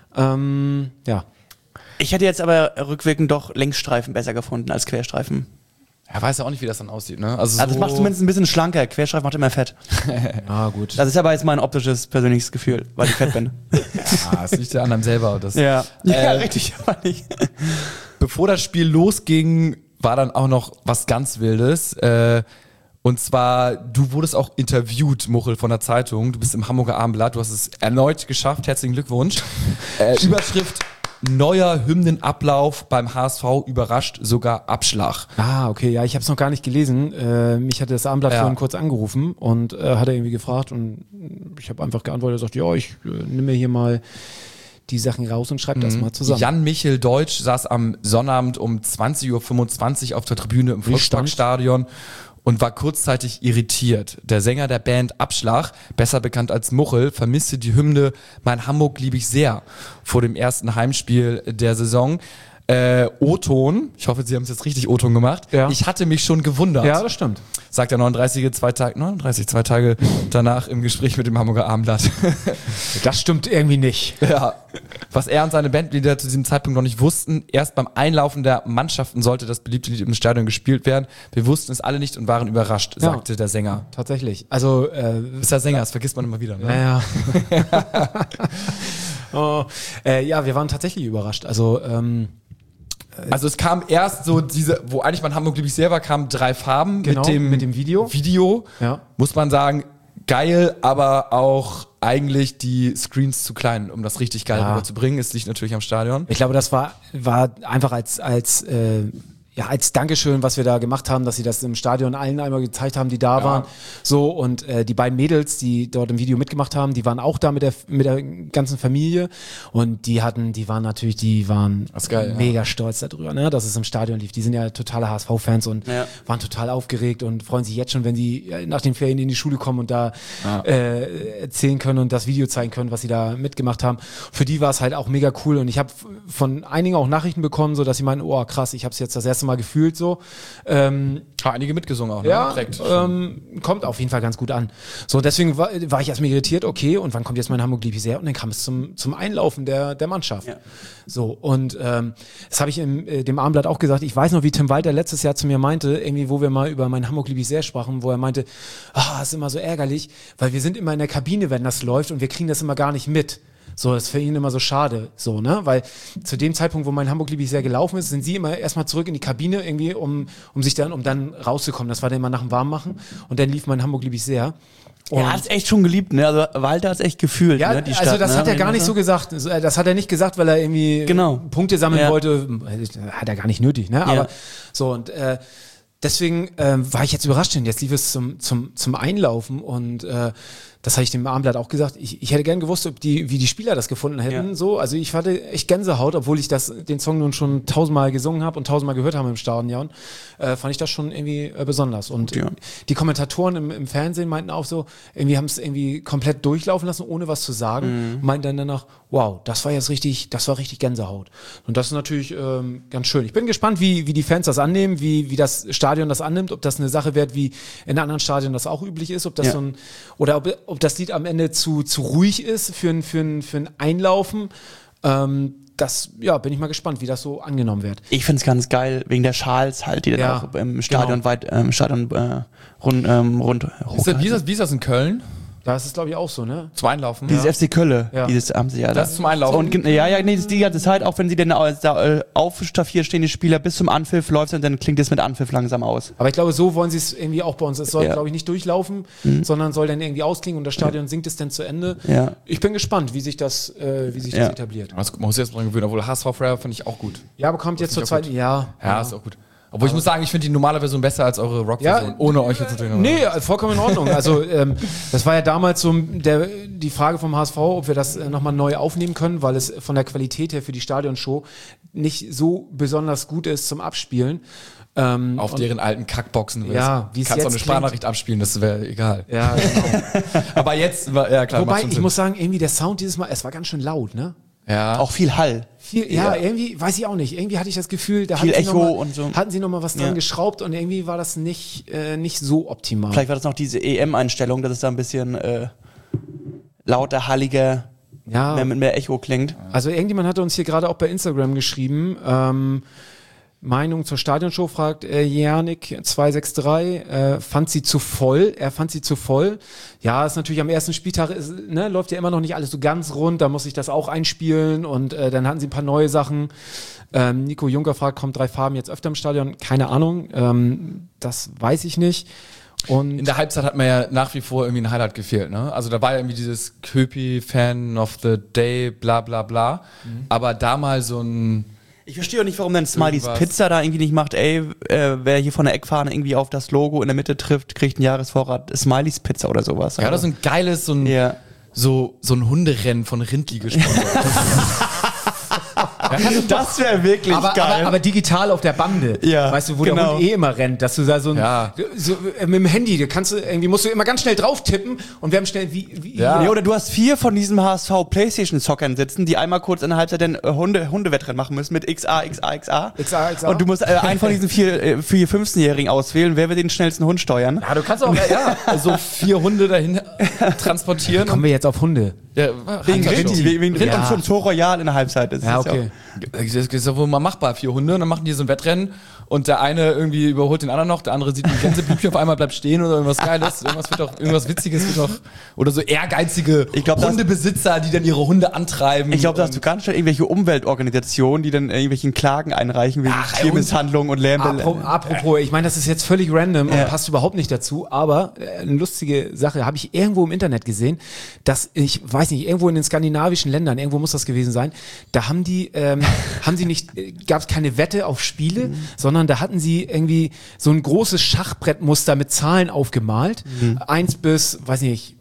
Ähm, ja. Ich hätte jetzt aber rückwirkend doch Längsstreifen besser gefunden als Querstreifen. Er weiß ja auch nicht, wie das dann aussieht, ne? Also, Also das so macht zumindest ein bisschen schlanker. Querstreifen macht immer fett. Ah, gut. Das ist aber jetzt mein optisches, persönliches Gefühl, weil ich fett bin. ah, es liegt ja an einem selber. Das, ja. Äh, ja, richtig. Aber nicht. Bevor das Spiel losging, war dann auch noch was ganz Wildes. Äh, und zwar, du wurdest auch interviewt, Muchel, von der Zeitung. Du bist im Hamburger Abendblatt. Du hast es erneut geschafft. Herzlichen Glückwunsch. Äh, Überschrift: Neuer Hymnenablauf beim H S V überrascht sogar Abschlag. Ah, okay, ja, ich habe es noch gar nicht gelesen. Äh, mich hatte das Abendblatt Ja. vorhin kurz angerufen und äh, hat er irgendwie gefragt und ich habe einfach geantwortet, er sagt, ja, ich äh, nehme mir hier mal die Sachen raus und schreibe das mal zusammen. Jan-Michel Deutsch saß am Sonnabend um zwanzig Uhr fünfundzwanzig auf der Tribüne im Volksparkstadion und war kurzzeitig irritiert. Der Sänger der Band Abschlag, besser bekannt als Muchel, vermisste die Hymne Mein Hamburg lieb ich sehr vor dem ersten Heimspiel der Saison. Äh, O-Ton, ich hoffe, Sie haben es jetzt richtig O-Ton gemacht. Ja. Ich hatte mich schon gewundert, Ja, das stimmt. sagt der neununddreißig, zwei Tage, neununddreißig, zwei Tage danach im Gespräch mit dem Hamburger Abendblatt. Das stimmt irgendwie nicht. Ja, was er und seine Bandmitglieder zu diesem Zeitpunkt noch nicht wussten, erst beim Einlaufen der Mannschaften sollte das beliebte Lied im Stadion gespielt werden. Wir wussten es alle nicht und waren überrascht, Ja. sagte der Sänger. Tatsächlich. Also, äh, Ist der Sänger, das vergisst man immer wieder. Ne? naja. oh, äh, ja, wir waren tatsächlich überrascht. Also, ähm, Also es kam erst so diese, wo eigentlich mein Hamburg lieb ich sehr war, kamen drei Farben Genau, mit dem, mit dem Video. Video, Ja. muss man sagen, geil, aber auch eigentlich die Screens zu klein, um das richtig geil Ja. rüberzubringen. Es liegt natürlich am Stadion. ich glaube, das war, war einfach als, als äh, ja, als Dankeschön, was wir da gemacht haben, dass sie das im Stadion allen einmal gezeigt haben, die da ja. waren. So, und äh, die beiden Mädels, die dort im Video mitgemacht haben, die waren auch da mit der mit der ganzen Familie. Und die hatten, die waren natürlich, die waren geil, mega ja. stolz darüber, ne, dass es im Stadion lief. Die sind ja totale H S V-Fans und ja. waren total aufgeregt und freuen sich jetzt schon, wenn sie nach den Ferien in die Schule kommen und da ja. äh, erzählen können und das Video zeigen können, was sie da mitgemacht haben. Für die war es halt auch mega cool. Und ich habe von einigen auch Nachrichten bekommen, so dass sie meinen, oh krass, ich habe es jetzt das erste Mal gefühlt so. Ähm, Einige mitgesungen auch, ne? Ja, ähm, kommt auf jeden Fall ganz gut an. So, deswegen war, war ich erstmal irritiert, okay, und wann kommt jetzt mein Hamburg lieb ich sehr? Und dann kam es zum, zum Einlaufen der, der Mannschaft. Ja. So, und ähm, das habe ich in äh, dem Abendblatt auch gesagt. Ich weiß noch, wie Tim Walter letztes Jahr zu mir meinte, irgendwie, wo wir mal über mein Hamburg lieb ich sehr sprachen, wo er meinte, ah, ist immer so ärgerlich, weil wir sind immer in der Kabine, wenn das läuft und wir kriegen das immer gar nicht mit. So, das ist für ihn immer so schade, so, ne, weil zu dem Zeitpunkt, wo mein Hamburg lieb ich sehr gelaufen ist, sind sie immer erstmal zurück in die Kabine irgendwie, um, um sich dann, um dann rauszukommen. Das war dann immer nach dem Warmmachen und dann lief mein Hamburg lieb ich sehr. Und er hat es echt schon geliebt, ne? Also Walter hat es echt gefühlt, ja, ne? Die Stadt, also das ne? hat er gar nicht so gesagt. Das hat er nicht gesagt, weil er irgendwie genau. Punkte sammeln ja. wollte. Hat er gar nicht nötig, ne? Aber ja. so und äh, deswegen äh, war ich jetzt überrascht, denn jetzt lief es zum zum zum Einlaufen und äh, das habe ich dem Abendblatt auch gesagt. Ich, ich hätte gern gewusst, ob die, wie die Spieler das gefunden hätten. Ja. So, also ich hatte echt Gänsehaut, obwohl ich das, den Song nun schon tausendmal gesungen habe und tausendmal gehört habe im Stadion. Äh, fand ich das schon irgendwie äh, besonders. Und ja. die Kommentatoren im, im Fernsehen meinten auch so, irgendwie haben es irgendwie komplett durchlaufen lassen, ohne was zu sagen. Mhm. Meinten dann danach, wow, das war jetzt richtig, das war richtig Gänsehaut. Und das ist natürlich ähm, ganz schön. Ich bin gespannt, wie, wie die Fans das annehmen, wie, wie das Stadion das annimmt, ob das eine Sache wird, wie in anderen Stadien das auch üblich ist, ob das ja. so ein, oder ob, ob das Lied am Ende zu, zu ruhig ist für ein, für ein, für ein Einlaufen. Ähm, das, ja, bin ich mal gespannt, wie das so angenommen wird. Ich find's ganz geil, wegen der Schals halt, die dann ja, auch im Stadion genau. weit, ähm, Stadion äh, rund, ähm, rund ist das, wie, ist das, wie ist das in Köln? Da ist es, glaube ich, auch so, ne? Zum Einlaufen. Dieses ja. F C Kölle, ja. dieses haben sie ja. Das ist zum Einlaufen. Und, ja, ja, nee, das ist die ganze Zeit, auch wenn sie denn da aufstaffiert stehen, die Spieler bis zum Anpfiff läuft, dann klingt es mit Anpfiff langsam aus. Aber ich glaube, so wollen sie es irgendwie auch bei uns. Es soll, ja. glaube ich, nicht durchlaufen, mhm. sondern soll dann irgendwie ausklingen und das Stadion ja. singt es dann zu Ende. Ja. Ich bin gespannt, wie sich das, äh, wie sich ja. das etabliert. Das muss ich jetzt dran gewöhnen, obwohl H S V Forever finde ich auch gut. Ja, aber kommt jetzt zur zweiten, ja. Ja, ist auch gut. Obwohl ich muss sagen, ich finde die normale Version besser als eure Rock-Version, ja, ohne euch jetzt zu tun. Nee, vollkommen in Ordnung. Also ähm, das war ja damals so der, die Frage vom H S V, ob wir das äh, nochmal neu aufnehmen können, weil es von der Qualität her für die Stadionshow nicht so besonders gut ist zum Abspielen. Ähm, Auf deren alten Kackboxen. Ja, wie es kannst jetzt auch eine Sprachnachricht abspielen, das wäre egal. Ja, genau. Aber jetzt, war, ja klar. Wobei, ich muss sagen, irgendwie der Sound dieses Mal, es war ganz schön laut, ne? Ja. Auch viel Hall. Viel, ja, ja, irgendwie, weiß ich auch nicht. Irgendwie hatte ich das Gefühl, da viel hatten, sie Echo noch mal, und so. hatten sie noch mal was dran ja. geschraubt und irgendwie war das nicht, äh, nicht so optimal. Vielleicht war das noch diese E M-Einstellung, dass es da ein bisschen äh, lauter, halliger, ja. mehr, mit mehr Echo klingt. Also irgendjemand hatte uns hier gerade auch bei Instagram geschrieben, ähm, Meinung zur Stadionshow, fragt äh, Janik zwei sechs drei, äh, fand sie zu voll, er fand sie zu voll. Ja, ist natürlich am ersten Spieltag, ist, ne, läuft ja immer noch nicht alles so ganz rund, da muss ich das auch einspielen und äh, dann hatten sie ein paar neue Sachen. Ähm, Nico Juncker fragt, kommt drei Farben jetzt öfter im Stadion? Keine Ahnung, ähm, das weiß ich nicht. Und in der Halbzeit hat mir ja nach wie vor irgendwie ein Highlight gefehlt, ne? Also da war ja irgendwie dieses Köpi Fan of the Day, bla bla bla, mhm. aber da mal so ein Ich verstehe auch nicht, warum dann Smileys Irgendwas. Pizza da irgendwie nicht macht, ey, äh, wer hier von der Eckfahne irgendwie auf das Logo in der Mitte trifft, kriegt einen Jahresvorrat Smileys Pizza oder sowas. Ja, das ist ein geiles, so ein, ja. so, so ein Hunderennen von Rindli gesponsert. Ja, das wäre wirklich aber, geil. Aber, aber digital auf der Bande. Ja, weißt du, wo genau. der Hund eh immer rennt, dass du da so, ein, Ja. so äh, mit dem Handy, da kannst du irgendwie, musst du immer ganz schnell drauf tippen und wir haben schnell wie, wie Ja. Ja, oder du hast vier von diesen H S V Playstation Zockern sitzen, die einmal kurz in der Halbzeit den äh, Hunde, Hundewettrennen machen müssen mit X A, X A, X A. X A, X A. Und du musst äh, einen von diesen vier, äh, vier fünfzehnjährigen auswählen, wer wird den schnellsten Hund steuern. Ja, du kannst auch ja, so vier Hunde dahin transportieren. kommen wir jetzt auf Hunde. Ja, Wegen Rind, wegen Rind Ja. und schon Tor Royal in der Halbzeit. Das Ja, ist okay. Das ist ja wohl mal machbar, vier Hunde, und dann machen die so ein Wettrennen und der eine irgendwie überholt den anderen noch, der andere sieht ein Gänseblümchen auf einmal, bleibt stehen oder irgendwas Geiles, irgendwas wird doch, irgendwas Witziges wird doch, oder so ehrgeizige Ich glaub, das- Hundebesitzer, die dann ihre Hunde antreiben. Ich glaube, da hast du ganz schnell irgendwelche Umweltorganisationen, die dann irgendwelchen Klagen einreichen wegen Ach, Tiermisshandlung und Lärm. Apro apropos, ich meine, das ist jetzt völlig random Ja. und passt überhaupt nicht dazu, aber äh, eine lustige Sache habe ich irgendwo im Internet gesehen, dass, ich weiß nicht, irgendwo in den skandinavischen Ländern, irgendwo muss das gewesen sein, da haben die, ähm, haben sie nicht, äh, gab es keine Wette auf Spiele, sondern waren, da hatten sie irgendwie so ein großes Schachbrettmuster mit Zahlen aufgemalt. Mhm. Eins bis, weiß nicht,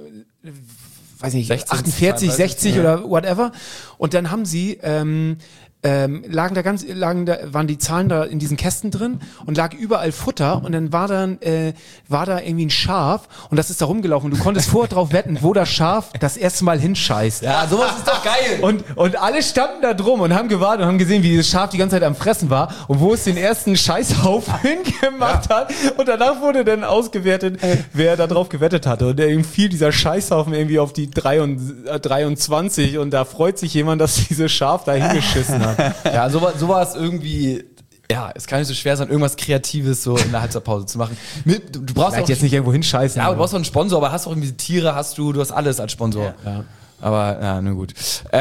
weiß nicht, sechzehn, achtundvierzig, sechzig ja. oder whatever. Und dann haben sie, ähm, ähm, lagen da ganz, lagen da, waren die Zahlen da in diesen Kästen drin und lag überall Futter und dann war dann, äh, war da irgendwie ein Schaf und das ist da rumgelaufen und du konntest vorher drauf wetten, wo das Schaf das erste Mal hinscheißt. Ja, sowas ist doch geil. Und, und alle standen da drum und haben gewartet und haben gesehen, wie dieses Schaf die ganze Zeit am Fressen war und wo es den ersten Scheißhaufen hingemacht ja. hat. Und danach wurde dann ausgewertet, wer da drauf gewettet hatte. Und dann fiel dieser Scheißhaufen irgendwie auf die dreiundzwanzig und da freut sich jemand, dass dieses Schaf da hingeschissen hat. Ja, sowas, sowas irgendwie, ja, es kann nicht so schwer sein, irgendwas Kreatives so in der Halbzeitpause zu machen. Du, du brauchst Vielleicht auch jetzt nicht irgendwo hinscheißen. Ja, du brauchst auch einen Sponsor, aber hast auch irgendwie Tiere, hast du, du hast alles als Sponsor. Ja. ja. Aber, ja, nur gut.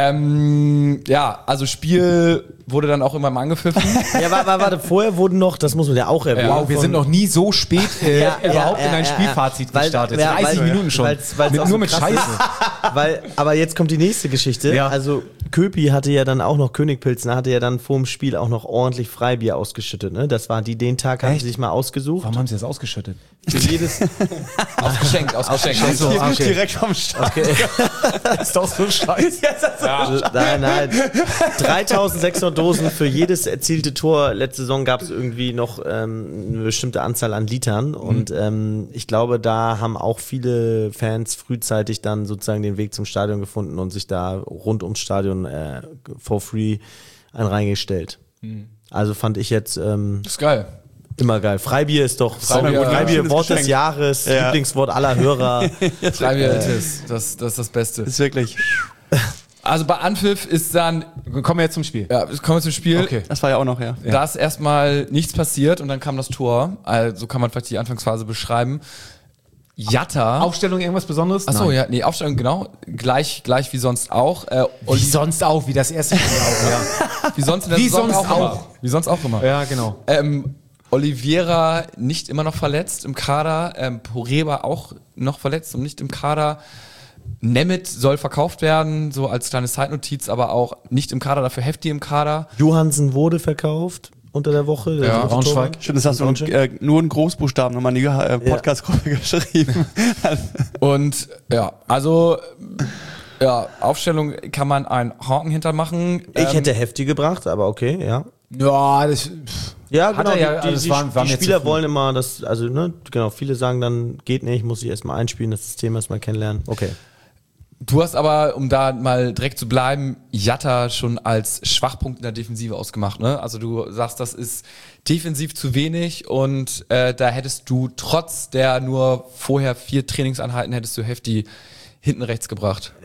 Ähm, ja, also Spiel wurde dann auch immer mal angepfiffen. Ja, warte, warte, vorher wurden noch, das muss man ja auch erwähnen. Wow, wir sind noch nie so spät äh, Ja, ja, überhaupt ja, in ein ja, Spielfazit ja. gestartet. Weil- dreißig weil- Minuten schon. weil's- weil's mit, auch nur so mit krass Scheiße. ist. Weil, aber jetzt kommt die nächste Geschichte. Ja. Also Köpi hatte ja dann auch noch, Königpilzen hatte ja dann vor dem Spiel auch noch ordentlich Freibier ausgeschüttet. Ne? Das war die, den Tag haben Echt? sie sich mal ausgesucht. Warum haben sie das ausgeschüttet? Für jedes, Ausgeschenkt, ausgeschenkt. Achso, Hier okay. direkt vom Start. okay. ist doch so scheiße. Also, nein, nein. dreitausendsechshundert Dosen für jedes erzielte Tor. Letzte Saison gab es irgendwie noch ähm, eine bestimmte Anzahl an Litern. Und ähm, ich glaube, da haben auch viele Fans frühzeitig dann sozusagen den Weg zum Stadion gefunden und sich da rund ums Stadion äh, for free einen reingestellt. Also fand ich jetzt ähm, Das ist geil. immer geil. Freibier ist doch Freibier, Freibier, Freibier schönes Wort des Geschenk. Jahres, Ja. Lieblingswort aller Hörer. Freibier ist, das, das ist das Beste. Ist wirklich, Also bei Anpfiff ist dann, Kommen wir jetzt zum Spiel. ja, kommen wir zum Spiel. Okay. das war ja auch noch, ja. Da ist erstmal nichts passiert und dann kam das Tor. Also kann man vielleicht die Anfangsphase beschreiben. Jatta. Aufstellung irgendwas Besonderes? Achso, Nein. ja, nee, Aufstellung, genau. Gleich, gleich wie sonst auch. Äh, Wie Oli- sonst auch, wie das erste Spiel auch, ja. wie sonst in der Wie Saison sonst auch. Immer. Wie sonst auch immer. Ja, genau. Ähm, Oliveira nicht immer noch verletzt im Kader. Ähm, Poreba auch noch verletzt und nicht im Kader. Nemeth soll verkauft werden, so als kleine Zeitnotiz, aber auch nicht im Kader, dafür Hefti im Kader. Johansen wurde verkauft unter der Woche. Der Ja, dritte Braunschweig. Torwart. Stimmt, das hast du Braunschweig. äh, nur in Großbuchstaben nochmal in die äh, Podcast-Gruppe geschrieben. Und ja, also ja, Aufstellung kann man einen Haken hintermachen. Ich Ähm, hätte Hefti gebracht, aber okay, ja. Ja, das. pff. Ja, Hat genau. er ja, die also die, das die, war- war die mir zu Spieler früh. wollen immer das, also ne, genau, viele sagen dann, geht nicht, muss ich erstmal einspielen, das System erstmal kennenlernen. Okay. Du hast aber, um da mal direkt zu bleiben, Jatta schon als Schwachpunkt in der Defensive ausgemacht, ne? Also du sagst, das ist defensiv zu wenig und äh, da hättest du trotz der nur vorher vier Trainingseinheiten hättest du Hefti hinten rechts gebracht.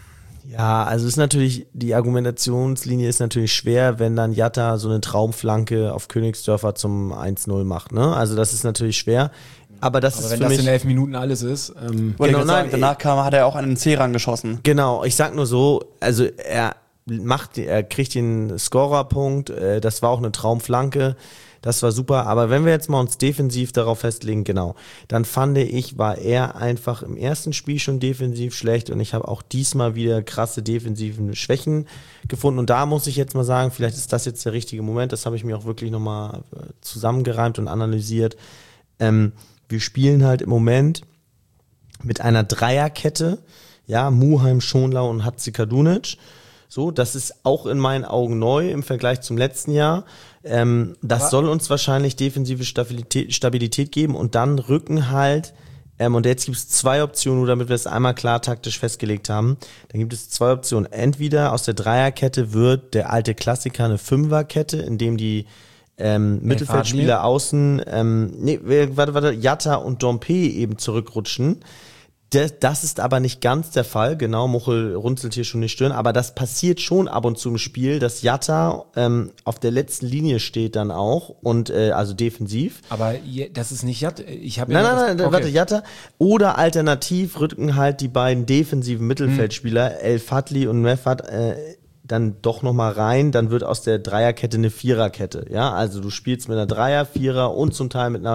Ja, also ist natürlich, die Argumentationslinie ist natürlich schwer, wenn dann Jatta so eine Traumflanke auf Königsdörfer zum eins null macht, ne? Also das ist natürlich schwer. Aber das Aber ist wenn für das mich. in elf Minuten alles ist. Ähm, Wollte Genau, ich sagen, nein, danach kam, hat er auch einen C rangeschossen. Genau, ich sag nur so, also er macht, er kriegt den Scorerpunkt, äh, das war auch eine Traumflanke, das war super, aber wenn wir jetzt mal uns defensiv darauf festlegen, genau, dann fand ich, war er einfach im ersten Spiel schon defensiv schlecht und ich habe auch diesmal wieder krasse defensiven Schwächen gefunden und da muss ich jetzt mal sagen, vielleicht ist das jetzt der richtige Moment, das habe ich mir auch wirklich nochmal zusammengereimt und analysiert. Ähm, wir spielen halt im Moment mit einer Dreierkette, ja, Muheim, Schonlau und Hatzikadunic. So, das ist auch in meinen Augen neu im Vergleich zum letzten Jahr. Ähm, das Aber- soll uns wahrscheinlich defensive Stabilität, Stabilität geben und dann rücken halt, ähm, und jetzt gibt es zwei Optionen, nur damit wir es einmal klar taktisch festgelegt haben. Dann gibt es zwei Optionen. Entweder aus der Dreierkette wird der alte Klassiker eine Fünferkette, in dem die ähm, Mittelfeldspieler außen, ähm, nee, warte, warte, Jatta und Dompe eben zurückrutschen. Das, das ist aber nicht ganz der Fall, genau, Muchel runzelt hier schon die Stirn, aber das passiert schon ab und zu im Spiel, dass Jatta ähm, auf der letzten Linie steht dann auch und äh, also defensiv. aber je- das ist nicht Jatta. Ich habe Nein, nein, nein, warte, Jatta. Oder alternativ rücken halt die beiden defensiven Mittelfeldspieler, El Fadli und Mefat, äh, dann doch nochmal rein, dann wird aus der Dreierkette eine Viererkette, ja, also du spielst mit einer Dreier, Vierer und zum Teil mit einer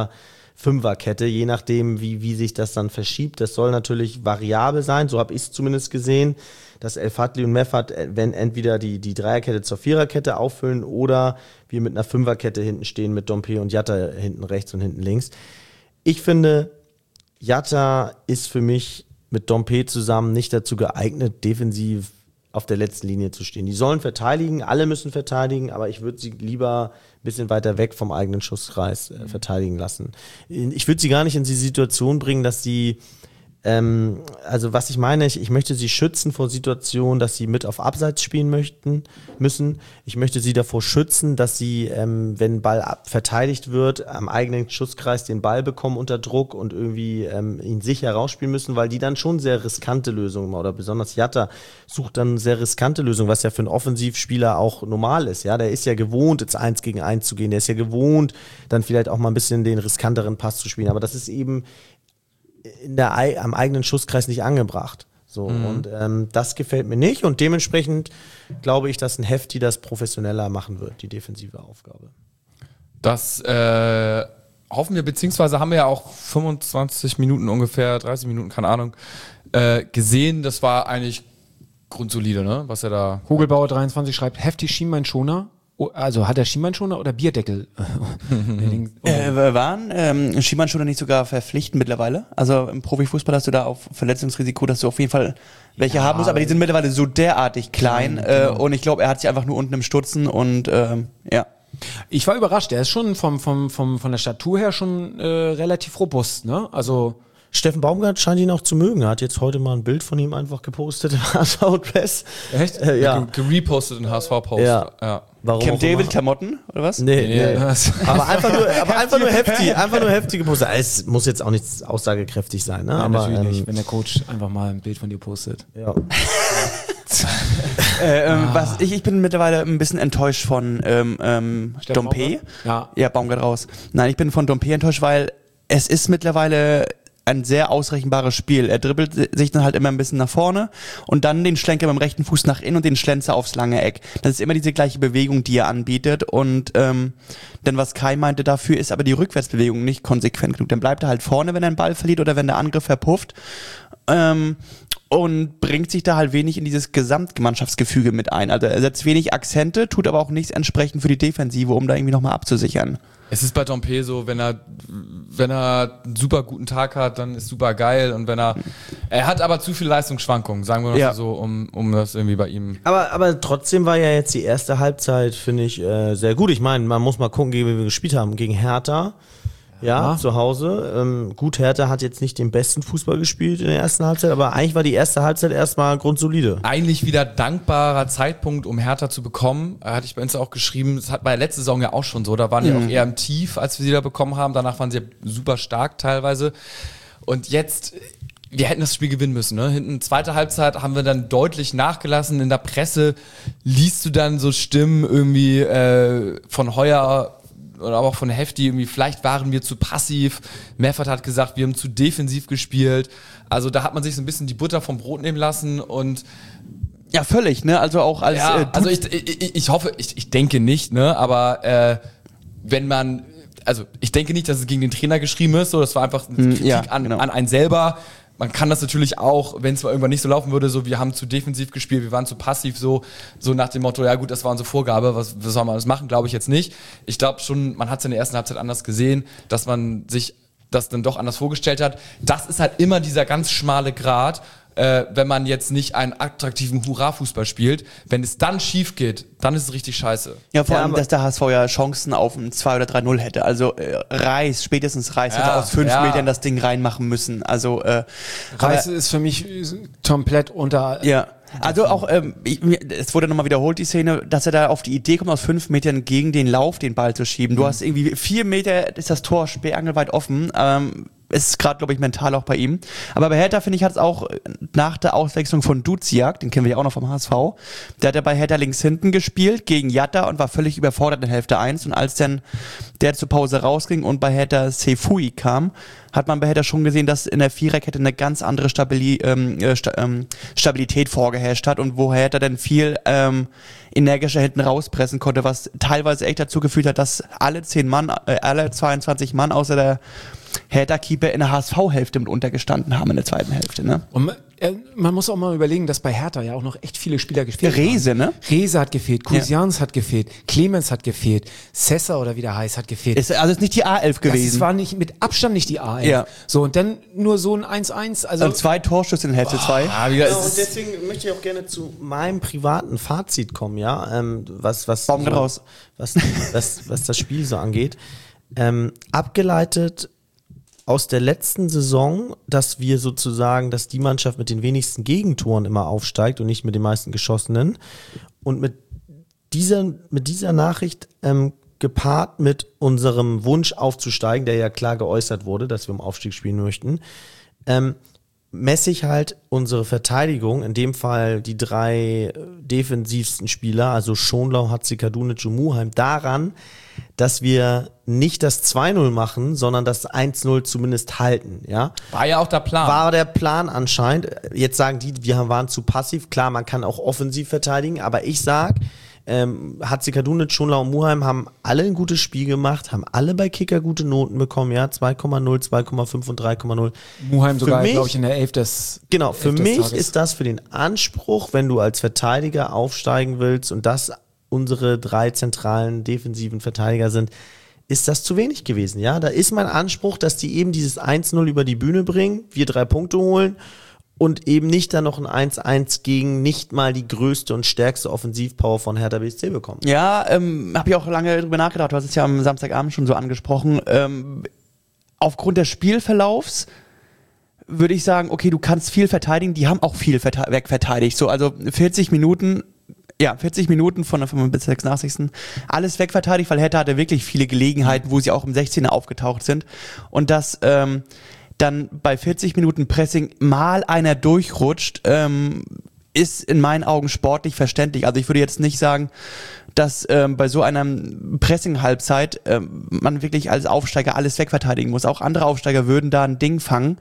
Fünferkette, je nachdem, wie, wie sich das dann verschiebt. Das soll natürlich variabel sein, so habe ich es zumindest gesehen, dass El Fadli und Meffert, wenn entweder die, die Dreierkette zur Viererkette auffüllen oder wir mit einer Fünferkette hinten stehen mit Dompe und Jatta hinten rechts und hinten links. Ich finde, Jatta ist für mich mit Dompe zusammen nicht dazu geeignet, defensiv auf der letzten Linie zu stehen. Die sollen verteidigen, alle müssen verteidigen, aber ich würde sie lieber ein bisschen weiter weg vom eigenen Schusskreis äh, verteidigen lassen. Ich würde sie gar nicht in die Situation bringen, dass sie Ähm, also was ich meine, ich, ich möchte sie schützen vor Situationen, dass sie mit auf Abseits spielen möchten, müssen. Ich möchte sie davor schützen, dass sie, ähm, wenn Ball ab verteidigt wird, am eigenen Schusskreis den Ball bekommen unter Druck und irgendwie ähm, ihn sicher rausspielen müssen, weil die dann schon sehr riskante Lösungen, oder besonders Jatta sucht dann sehr riskante Lösungen, was ja für einen Offensivspieler auch normal ist. Ja, der ist ja gewohnt, jetzt eins gegen eins zu gehen, der ist ja gewohnt, dann vielleicht auch mal ein bisschen den riskanteren Pass zu spielen, aber das ist eben in der, am eigenen Schusskreis nicht angebracht. So, mhm. Und ähm, das gefällt mir nicht und dementsprechend glaube ich, dass ein Hefti das professioneller machen wird, die defensive Aufgabe. Das äh, hoffen wir, beziehungsweise haben wir ja auch fünfundzwanzig Minuten ungefähr, dreißig Minuten, keine Ahnung, äh, gesehen. Das war eigentlich grundsolide, ne? Was er da... Kugelbauer dreiundzwanzig schreibt, Hefti Schienbeinschoner. Oh, also hat er Schienbeinschoner oder Bierdeckel? äh, waren ähm, Schienbeinschoner nicht sogar verpflichtend mittlerweile? Also im Profifußball hast du da auf Verletzungsrisiko, dass du auf jeden Fall welche ja, haben musst, aber die sind mittlerweile so derartig klein, klein äh, genau. Und ich glaube, er hat sich einfach nur unten im Stutzen und ähm, ja. Ich war überrascht, er ist schon vom, vom, vom, von der Statur her schon äh, relativ robust, ne? Also Steffen Baumgart scheint ihn auch zu mögen. Er hat jetzt heute mal ein Bild von ihm einfach gepostet im H S V-Dress. Echt? Äh, ja. Gerepostet in H S V-Post. Ja. ja. Warum Camp David-Klamotten, oder was? Nee, nee. nee. aber einfach nur, aber einfach nur heftig, einfach nur heftig gepostet. Es muss jetzt auch nicht aussagekräftig sein, ne? Nein, aber natürlich ähm, nicht, wenn der Coach einfach mal ein Bild von dir postet. Ja. äh, ähm, was, ich, ich bin mittlerweile ein bisschen enttäuscht von ähm, ähm, Dompe. Ja. Ja, Baumgart raus. Nein, ich bin von Dompe enttäuscht, weil es ist mittlerweile ein sehr ausrechenbares Spiel. Er dribbelt sich dann halt immer ein bisschen nach vorne und dann den Schlenker mit dem rechten Fuß nach innen und den Schlenzer aufs lange Eck. Das ist immer diese gleiche Bewegung, die er anbietet und ähm, denn was Kai meinte dafür, ist aber die Rückwärtsbewegung nicht konsequent genug. Dann bleibt er halt vorne, wenn er einen Ball verliert oder wenn der Angriff verpufft ähm, und bringt sich da halt wenig in dieses Gesamtmannschaftsgefüge mit ein. Also er setzt wenig Akzente, tut aber auch nichts entsprechend für die Defensive, um da irgendwie nochmal abzusichern. Es ist bei Dompe so, wenn er, wenn er einen super guten Tag hat, dann ist super geil und wenn er, er hat aber zu viel Leistungsschwankungen, sagen wir mal ja. so, um, um das irgendwie bei ihm. Aber, aber trotzdem war ja jetzt die erste Halbzeit, finde ich, äh, sehr gut. Ich meine, man muss mal gucken, wie wir gespielt haben. Gegen Hertha, ja, ja. zu Hause. Ähm, gut, Hertha hat jetzt nicht den besten Fußball gespielt in der ersten Halbzeit, aber eigentlich war die erste Halbzeit erstmal grundsolide. Eigentlich wieder dankbarer Zeitpunkt, um Hertha zu bekommen. Äh, hatte ich bei uns auch geschrieben, das hat bei der letzten Saison ja auch schon so. Da waren die mhm. auch eher im Tief, als wir sie da bekommen haben. Danach waren sie super stark teilweise. Und jetzt, wir hätten das Spiel gewinnen müssen. Ne? Hinten, zweite Halbzeit haben wir dann deutlich nachgelassen. In der Presse liest du dann so Stimmen irgendwie äh, von Heuer oder aber auch von Hefti, irgendwie, vielleicht waren wir zu passiv. Meffert hat gesagt, wir haben zu defensiv gespielt. Also da hat man sich so ein bisschen die Butter vom Brot nehmen lassen und ja, völlig, ne? Also auch als ja, äh, also ich, ich, ich hoffe, ich, ich denke nicht, ne? Aber äh, wenn man, also ich denke nicht, dass es gegen den Trainer geschrieben ist, so das war einfach eine Kritik ja, an, genau. an einen selber. Man kann das natürlich auch, wenn es mal irgendwann nicht so laufen würde, so wir haben zu defensiv gespielt, wir waren zu passiv, so so nach dem Motto, ja gut, das war unsere Vorgabe, was, was soll man das machen, glaube ich jetzt nicht. Ich glaube schon, man hat es in der ersten Halbzeit anders gesehen, dass man sich das dann doch anders vorgestellt hat. Das ist halt immer dieser ganz schmale Grat, äh, wenn man jetzt nicht einen attraktiven Hurra-Fußball spielt. Wenn es dann schief geht, dann ist es richtig scheiße. Ja, vor Ja, allem, aber- dass der H S V ja Chancen auf ein zwei oder drei null hätte. Also äh, Reis, spätestens Reis Ja, hätte aus fünf ja. Metern das Ding reinmachen müssen. Also äh, Reis aber- ist für mich komplett unter. Ja. Also auch, ähm, ich, mir- es wurde nochmal wiederholt, die Szene, dass er da auf die Idee kommt, aus fünf Metern gegen den Lauf den Ball zu schieben. Du hast irgendwie vier Meter, ist das Tor sperrangelweit offen. Ähm, ist gerade, glaube ich, mental auch bei ihm. Aber bei Hertha, finde ich, hat es auch nach der Auswechslung von Duziak, den kennen wir ja auch noch vom H S V, der hat ja bei Hertha links hinten gespielt gegen Jatta und war völlig überfordert in Hälfte eins. Und als dann der zur Pause rausging und bei Hertha Sefui kam, hat man bei Hertha schon gesehen, dass in der Viererkette eine ganz andere Stabili ähm, äh, Sta ähm, Stabilität vorgeherrscht hat und wo Hertha dann viel ähm, energischer hinten rauspressen konnte, was teilweise echt dazu geführt hat, dass alle zehn Mann, äh, alle zweiundzwanzig Mann außer der Hertha-Keeper in der H S V-Hälfte mit untergestanden haben in der zweiten Hälfte. Ne? Und man, äh, man muss auch mal überlegen, dass bei Hertha ja auch noch echt viele Spieler gefehlt haben. Rehse, ne? Rehse hat gefehlt, Kusians ja. hat gefehlt, Clemens hat gefehlt, Sessa oder wie der heißt hat gefehlt. Ist also ist nicht die A elf gewesen. Das war nicht, mit Abstand nicht die A elf. Ja. So, und dann nur so ein eins eins. Also und zwei Torschüsse in Hälfte zwei. Ja, ja, und deswegen möchte ich auch gerne zu meinem privaten Fazit kommen, ja, ähm, was, was, Baum so, raus. was, was, was das Spiel so angeht. Ähm, abgeleitet aus der letzten Saison, dass wir sozusagen, dass die Mannschaft mit den wenigsten Gegentoren immer aufsteigt und nicht mit den meisten geschossenen. Und mit dieser, mit dieser Nachricht ähm, gepaart mit unserem Wunsch aufzusteigen, der ja klar geäußert wurde, dass wir um Aufstieg spielen möchten, ähm, messe ich halt unsere Verteidigung, in dem Fall die drei defensivsten Spieler, also Schonlau, Hatzikadunic und Muheim, daran, dass wir nicht das zwei null machen, sondern das eins null zumindest halten, ja. War ja auch der Plan. War der Plan anscheinend. Jetzt sagen die, wir waren zu passiv. Klar, man kann auch offensiv verteidigen, aber ich sag, ähm, Hatzikadunic, Schonlau und Muheim haben alle ein gutes Spiel gemacht, haben alle bei Kicker gute Noten bekommen, ja, zwei Komma null, zwei Komma fünf und drei Komma null. Muheim sogar, glaube ich, in der Elf des Genau, für Elf mich des ist das für den Anspruch, wenn du als Verteidiger aufsteigen willst und das unsere drei zentralen defensiven Verteidiger sind, ist das zu wenig gewesen, ja. Da ist mein Anspruch, dass die eben dieses eins null über die Bühne bringen, wir drei Punkte holen und eben nicht dann noch ein eins eins gegen nicht mal die größte und stärkste Offensivpower von Hertha B S C bekommen. Ja, ähm, habe ich auch lange drüber nachgedacht, du hast es ja am Samstagabend schon so angesprochen. Ähm, aufgrund des Spielverlaufs würde ich sagen, okay, du kannst viel verteidigen, die haben auch viel verte- wegverteidigt. So, also vierzig Minuten, ja, vierzig Minuten von der fünfundfünfzigsten bis sechsundachtzigsten alles wegverteidigt, weil Hertha hatte wirklich viele Gelegenheiten, wo sie auch im sechzehner aufgetaucht sind. Und das ähm, dann bei vierzig Minuten Pressing mal einer durchrutscht, ähm, ist in meinen Augen sportlich verständlich. Also ich würde jetzt nicht sagen, dass ähm, bei so einer Pressing-Halbzeit ähm, man wirklich als Aufsteiger alles wegverteidigen muss. Auch andere Aufsteiger würden da ein Ding fangen.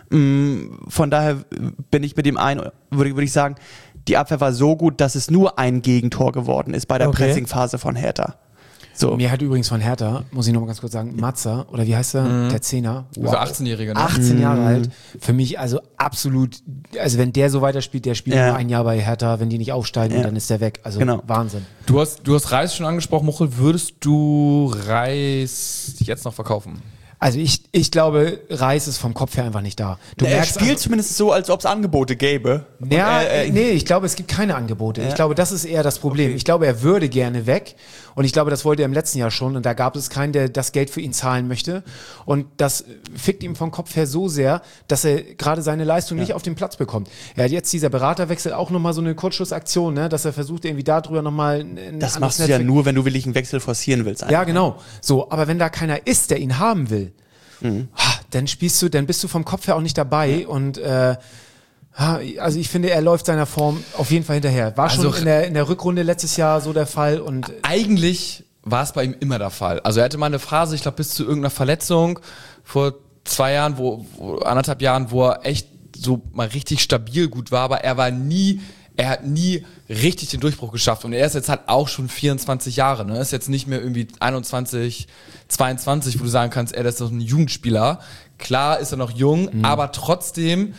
Ähm, von daher bin ich mit dem einen, würde, würde ich sagen, die Abwehr war so gut, dass es nur ein Gegentor geworden ist bei der Okay. Pressing-Phase von Hertha. So. Mir hat übrigens von Hertha, muss ich noch mal ganz kurz sagen, Matza, oder wie heißt er? Mhm. Der Zehner. Also achtzehnjährige, ne? achtzehn Jahre alt. Für mich also absolut, also wenn der so weiterspielt, der spielt Ja. nur ein Jahr bei Hertha, wenn die nicht aufsteigen, Ja. dann ist der weg. Also Genau. Wahnsinn. Du hast, du hast Reis schon angesprochen, Muchel. Würdest du Reis jetzt noch verkaufen? Also ich, ich glaube, Reis ist vom Kopf her einfach nicht da. Du er merkst spielt einfach- zumindest so, als ob es Angebote gäbe. Und Ja, er- er- nee, ich glaube, es gibt keine Angebote. Ja. Ich glaube, das ist eher das Problem. Ich glaube, er würde gerne weg. Und ich glaube, das wollte er im letzten Jahr schon. Und da gab es keinen, der das Geld für ihn zahlen möchte. Und das fickt ihm vom Kopf her so sehr, dass er gerade seine Leistung nicht auf den Platz bekommt. Er hat jetzt dieser Beraterwechsel auch nochmal so eine Kurzschlussaktion, ne? Dass er versucht, irgendwie darüber nochmal ein Das anderes machst du ja Netzwerk- nur, wenn du wirklich einen Wechsel forcieren willst. Ja, genau. So, aber wenn da keiner ist, der ihn haben will, Mhm. ha, dann spielst du, dann bist du vom Kopf her auch nicht dabei. Und äh, ha, also ich finde, er läuft seiner Form auf jeden Fall hinterher. War Also- schon in der, in der Rückrunde letztes Jahr so der Fall. Und Eigentlich war es bei ihm immer der Fall. Also er hatte mal eine Phase, ich glaube bis zu irgendeiner Verletzung vor zwei Jahren, wo, wo anderthalb Jahren, wo er echt so mal richtig stabil gut war, aber er war nie, er hat nie richtig den Durchbruch geschafft. Und er ist jetzt halt auch schon vierundzwanzig Jahre, ne? Ist jetzt nicht mehr irgendwie einundzwanzig, zweiundzwanzig, wo du sagen kannst, er ist doch ein Jugendspieler. Klar ist er noch jung, aber trotzdem,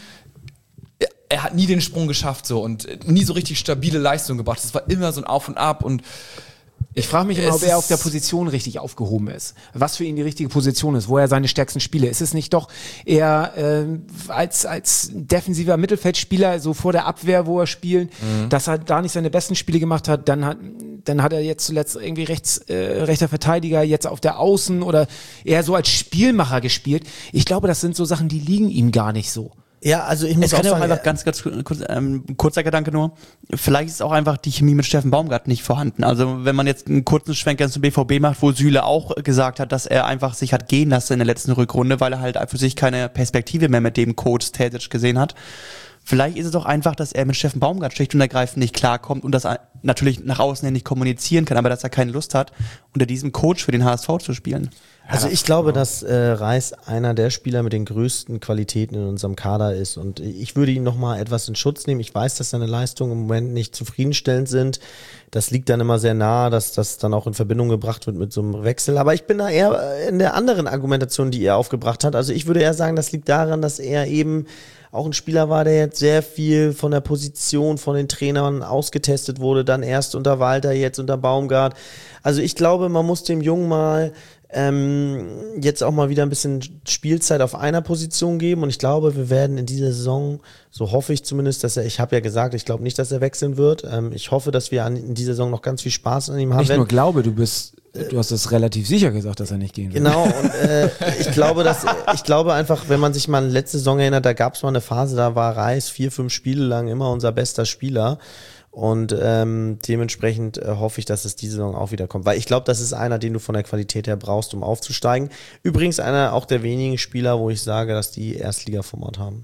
er, er hat nie den Sprung geschafft so und nie so richtig stabile Leistung gebracht. Es war immer so ein Auf und Ab und ich frage mich immer, Es ob er auf der ist- Position richtig aufgehoben ist. Was für ihn die richtige Position ist, wo er seine stärksten Spiele. Ist es nicht doch eher ähm, als, als defensiver Mittelfeldspieler, so vor der Abwehr, wo er spielt, dass er da nicht seine besten Spiele gemacht hat, dann hat, dann hat er jetzt zuletzt irgendwie rechts, äh, rechter Verteidiger, jetzt auf der Außen oder eher so als Spielmacher gespielt. Ich glaube, das sind so Sachen, die liegen ihm gar nicht so. Ja, also ich muss Es kann auch ja auch sagen, einfach ganz, ganz kurz, ähm, kurzer Gedanke nur. Vielleicht ist auch einfach die Chemie mit Steffen Baumgart nicht vorhanden. Also wenn man jetzt einen kurzen Schwenker zum B V B macht, wo Süle auch gesagt hat, dass er einfach sich hat gehen lassen in der letzten Rückrunde, weil er halt für sich keine Perspektive mehr mit dem Coach Terzic gesehen hat. Vielleicht ist es doch einfach, dass er mit Steffen Baumgart schlicht und ergreifend nicht klarkommt und das natürlich nach außen hin nicht kommunizieren kann, aber dass er keine Lust hat, unter diesem Coach für den H S V zu spielen. Also ich glaube, dass äh, Reis einer der Spieler mit den größten Qualitäten in unserem Kader ist und ich würde ihn nochmal etwas in Schutz nehmen. Ich weiß, dass seine Leistungen im Moment nicht zufriedenstellend sind. Das liegt dann immer sehr nahe, dass das dann auch in Verbindung gebracht wird mit so einem Wechsel. Aber ich bin da eher in der anderen Argumentation, die er aufgebracht hat. Also ich würde eher sagen, das liegt daran, dass er eben auch ein Spieler war, der jetzt sehr viel von der Position von den Trainern ausgetestet wurde, dann erst unter Walter, jetzt unter Baumgart. Also ich glaube, man muss dem Jungen mal ähm, jetzt auch mal wieder ein bisschen Spielzeit auf einer Position geben und ich glaube, wir werden in dieser Saison, so hoffe ich zumindest, dass er, ich habe ja gesagt, ich glaube nicht, dass er wechseln wird. Ähm, ich hoffe, dass wir an, in dieser Saison noch ganz viel Spaß an ihm haben. Nicht werden. nur glaube, du bist, du hast es relativ sicher gesagt, dass er nicht gehen wird. Genau, und äh, ich glaube, dass ich glaube einfach, wenn man sich mal an letzte Saison erinnert, da gab es mal eine Phase, da war Reis vier, fünf Spiele lang immer unser bester Spieler. Und ähm, dementsprechend äh, hoffe ich, dass es diese Saison auch wieder kommt. Weil ich glaube, das ist einer, den du von der Qualität her brauchst, um aufzusteigen. Übrigens einer auch der wenigen Spieler, wo ich sage, dass die Erstligaformat haben.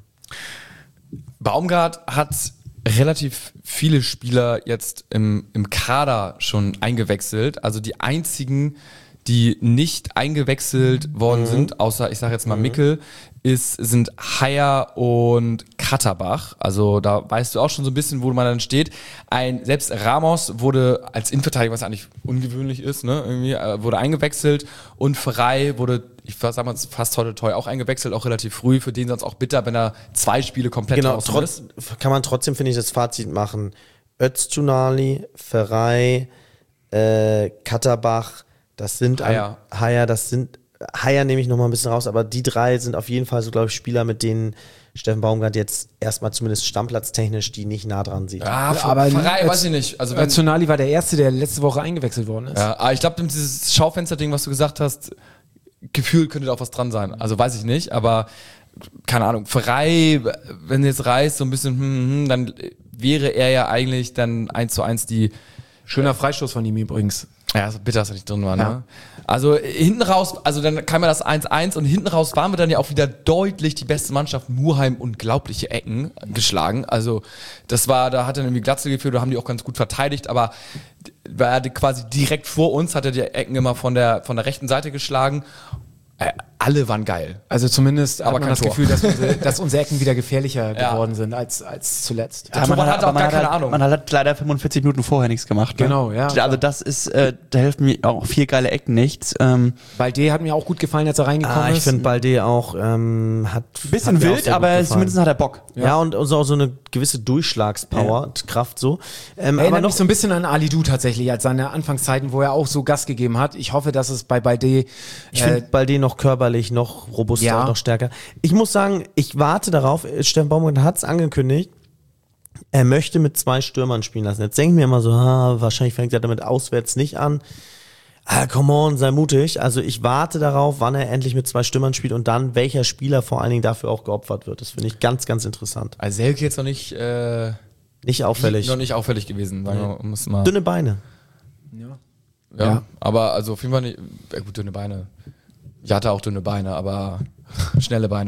Baumgart hat relativ viele Spieler jetzt im, im Kader schon eingewechselt. Also die einzigen, die nicht eingewechselt worden mhm. sind, außer ich sage jetzt mal mhm. Mickel, ist, sind Haier und Katterbach. Also da weißt du auch schon so ein bisschen, wo man dann steht. Ein, selbst Ramos wurde als Innenverteidiger, was eigentlich ungewöhnlich ist, ne, irgendwie, äh, wurde eingewechselt und Frei wurde, ich sag mal, fast heute teuer auch eingewechselt, auch relativ früh, für den sonst auch bitter, wenn er zwei Spiele komplett genau, draußen trotz, ist. Kann man trotzdem, finde ich, das Fazit machen. Öztunali, Frei, äh, Katterbach, das sind Haier. An, Haier, das sind Haier nehme ich noch mal ein bisschen raus, aber die drei sind auf jeden Fall so, glaube ich, Spieler, mit denen Steffen Baumgart jetzt erstmal zumindest stammplatztechnisch die nicht nah dran sieht. Ja, ja aber Frei, weiß ich nicht. Also wenn Öztunali war der Erste, der letzte Woche eingewechselt worden ist. Ja, aber ich glaube, dieses Schaufenster-Ding, was du gesagt hast, gefühlt könnte da auch was dran sein. Also weiß ich nicht, aber keine Ahnung. Frei, wenn jetzt Reis so ein bisschen, hm, hm, dann wäre er ja eigentlich dann eins zu eins die... Schöner Freistoß von ihm übrigens. Ja, so bitter, dass er nicht drin war, ne? Ja. Also hinten raus, also dann kam ja das eins eins und hinten raus waren wir dann ja auch wieder deutlich die beste Mannschaft. Murheim unglaubliche Ecken geschlagen. Also das war, da hat er irgendwie Glatze geführt, da haben die auch ganz gut verteidigt, aber war er quasi direkt vor uns, hat er die Ecken immer von der, von der rechten Seite geschlagen. Äh, alle waren geil. Also zumindest aber hat man das Tor. Gefühl, dass unsere, dass unsere Ecken wieder gefährlicher Ja. geworden sind als, als zuletzt. Der Torwart hat auch gar keine halt, Ahnung. Man hat leider fünfundvierzig Minuten vorher nichts gemacht. Ne? Genau, ja. Also das ist, äh, da hilft mir auch vier geile Ecken nichts. Ähm, Balde hat mir auch gut gefallen, als er reingekommen Ah, ich ist. finde Balde auch ähm, hat bisschen hat mir auch wild, sehr gut aber gefallen. zumindest hat er Bock. Ja, ja und, und so, so eine gewisse Durchschlagspower, Kraft so. Ähm, Erinnert aber noch mich so ein bisschen an Ali Du tatsächlich, als seine Anfangszeiten, wo er auch so Gas gegeben hat. Ich hoffe, dass es bei Balde Ich äh, finde Balde noch körperlich, noch robuster, Ja. noch stärker. Ich muss sagen, ich warte darauf, Steffen Baumgart hat es angekündigt, er möchte mit zwei Stürmern spielen lassen. Jetzt denke ich mir immer so, ah, wahrscheinlich fängt er damit auswärts nicht an. Ah, come on, sei mutig. Also ich warte darauf, wann er endlich mit zwei Stürmern spielt und dann welcher Spieler vor allen Dingen dafür auch geopfert wird. Das finde ich ganz, ganz interessant. Also Selke jetzt noch nicht, äh, Nicht auffällig. noch nicht auffällig gewesen. Sagen wir, muss mal. Dünne Beine. Ja, Ja. aber also auf jeden Fall nicht, ja gut, dünne Beine. Ich hatte auch dünne Beine, aber schnelle Beine.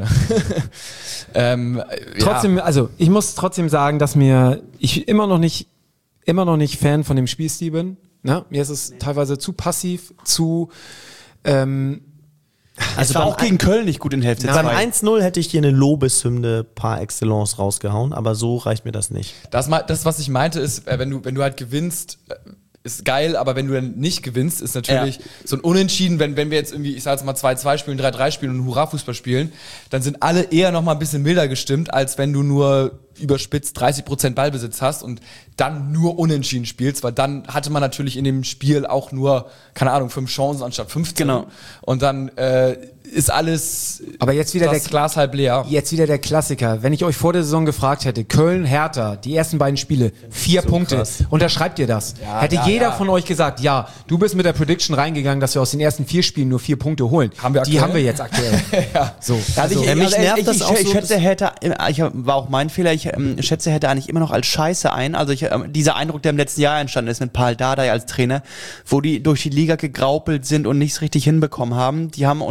ähm, Trotzdem, ja. also ich muss trotzdem sagen, dass mir ich immer noch nicht, immer noch nicht Fan von dem Spielstil bin. Ne? Mir ist es teilweise zu passiv, zu ähm, Also war beim auch gegen Köln nicht gut in Hälfte Beim zwei. eins null hätte ich dir eine Lobeshymne par excellence rausgehauen, aber so reicht mir das nicht. Das, ma- das, was ich meinte, ist, äh, wenn du, wenn du halt gewinnst, äh, ist geil, aber wenn du dann nicht gewinnst, ist natürlich Ja. so ein Unentschieden, wenn, wenn wir jetzt irgendwie, ich sag jetzt mal zwei zwei spielen, drei drei spielen und Hurra-Fußball spielen, dann sind alle eher noch mal ein bisschen milder gestimmt, als wenn du nur überspitzt dreißig Prozent Ballbesitz hast und dann nur unentschieden spielst, weil dann hatte man natürlich in dem Spiel auch nur, keine Ahnung, fünf Chancen anstatt fünfzehn. Genau. Und dann äh, ist alles Aber jetzt wieder das der Glas halb leer. Jetzt wieder der Klassiker. Wenn ich euch vor der Saison gefragt hätte, Köln, Hertha, die ersten beiden Spiele, vier Punkte, krass. unterschreibt ihr das? hätte ja, jeder ja. von euch gesagt, ja, du bist mit der Prediction reingegangen, dass wir aus den ersten vier Spielen nur vier Punkte holen. Haben wir die aktuell? haben wir jetzt aktuell. ja. So. Also ich, Ja, mich also nervt ich, das ich, auch ich so, schätze Hertha, ich war auch mein Fehler, ich ähm, schätze Hertha eigentlich immer noch als Scheiße ein. Also ich, ähm, dieser Eindruck, der im letzten Jahr entstanden ist mit Paul Dardai als Trainer, wo die durch die Liga gegraupelt sind und nichts richtig hinbekommen haben. Die haben Ist unter, jetzt die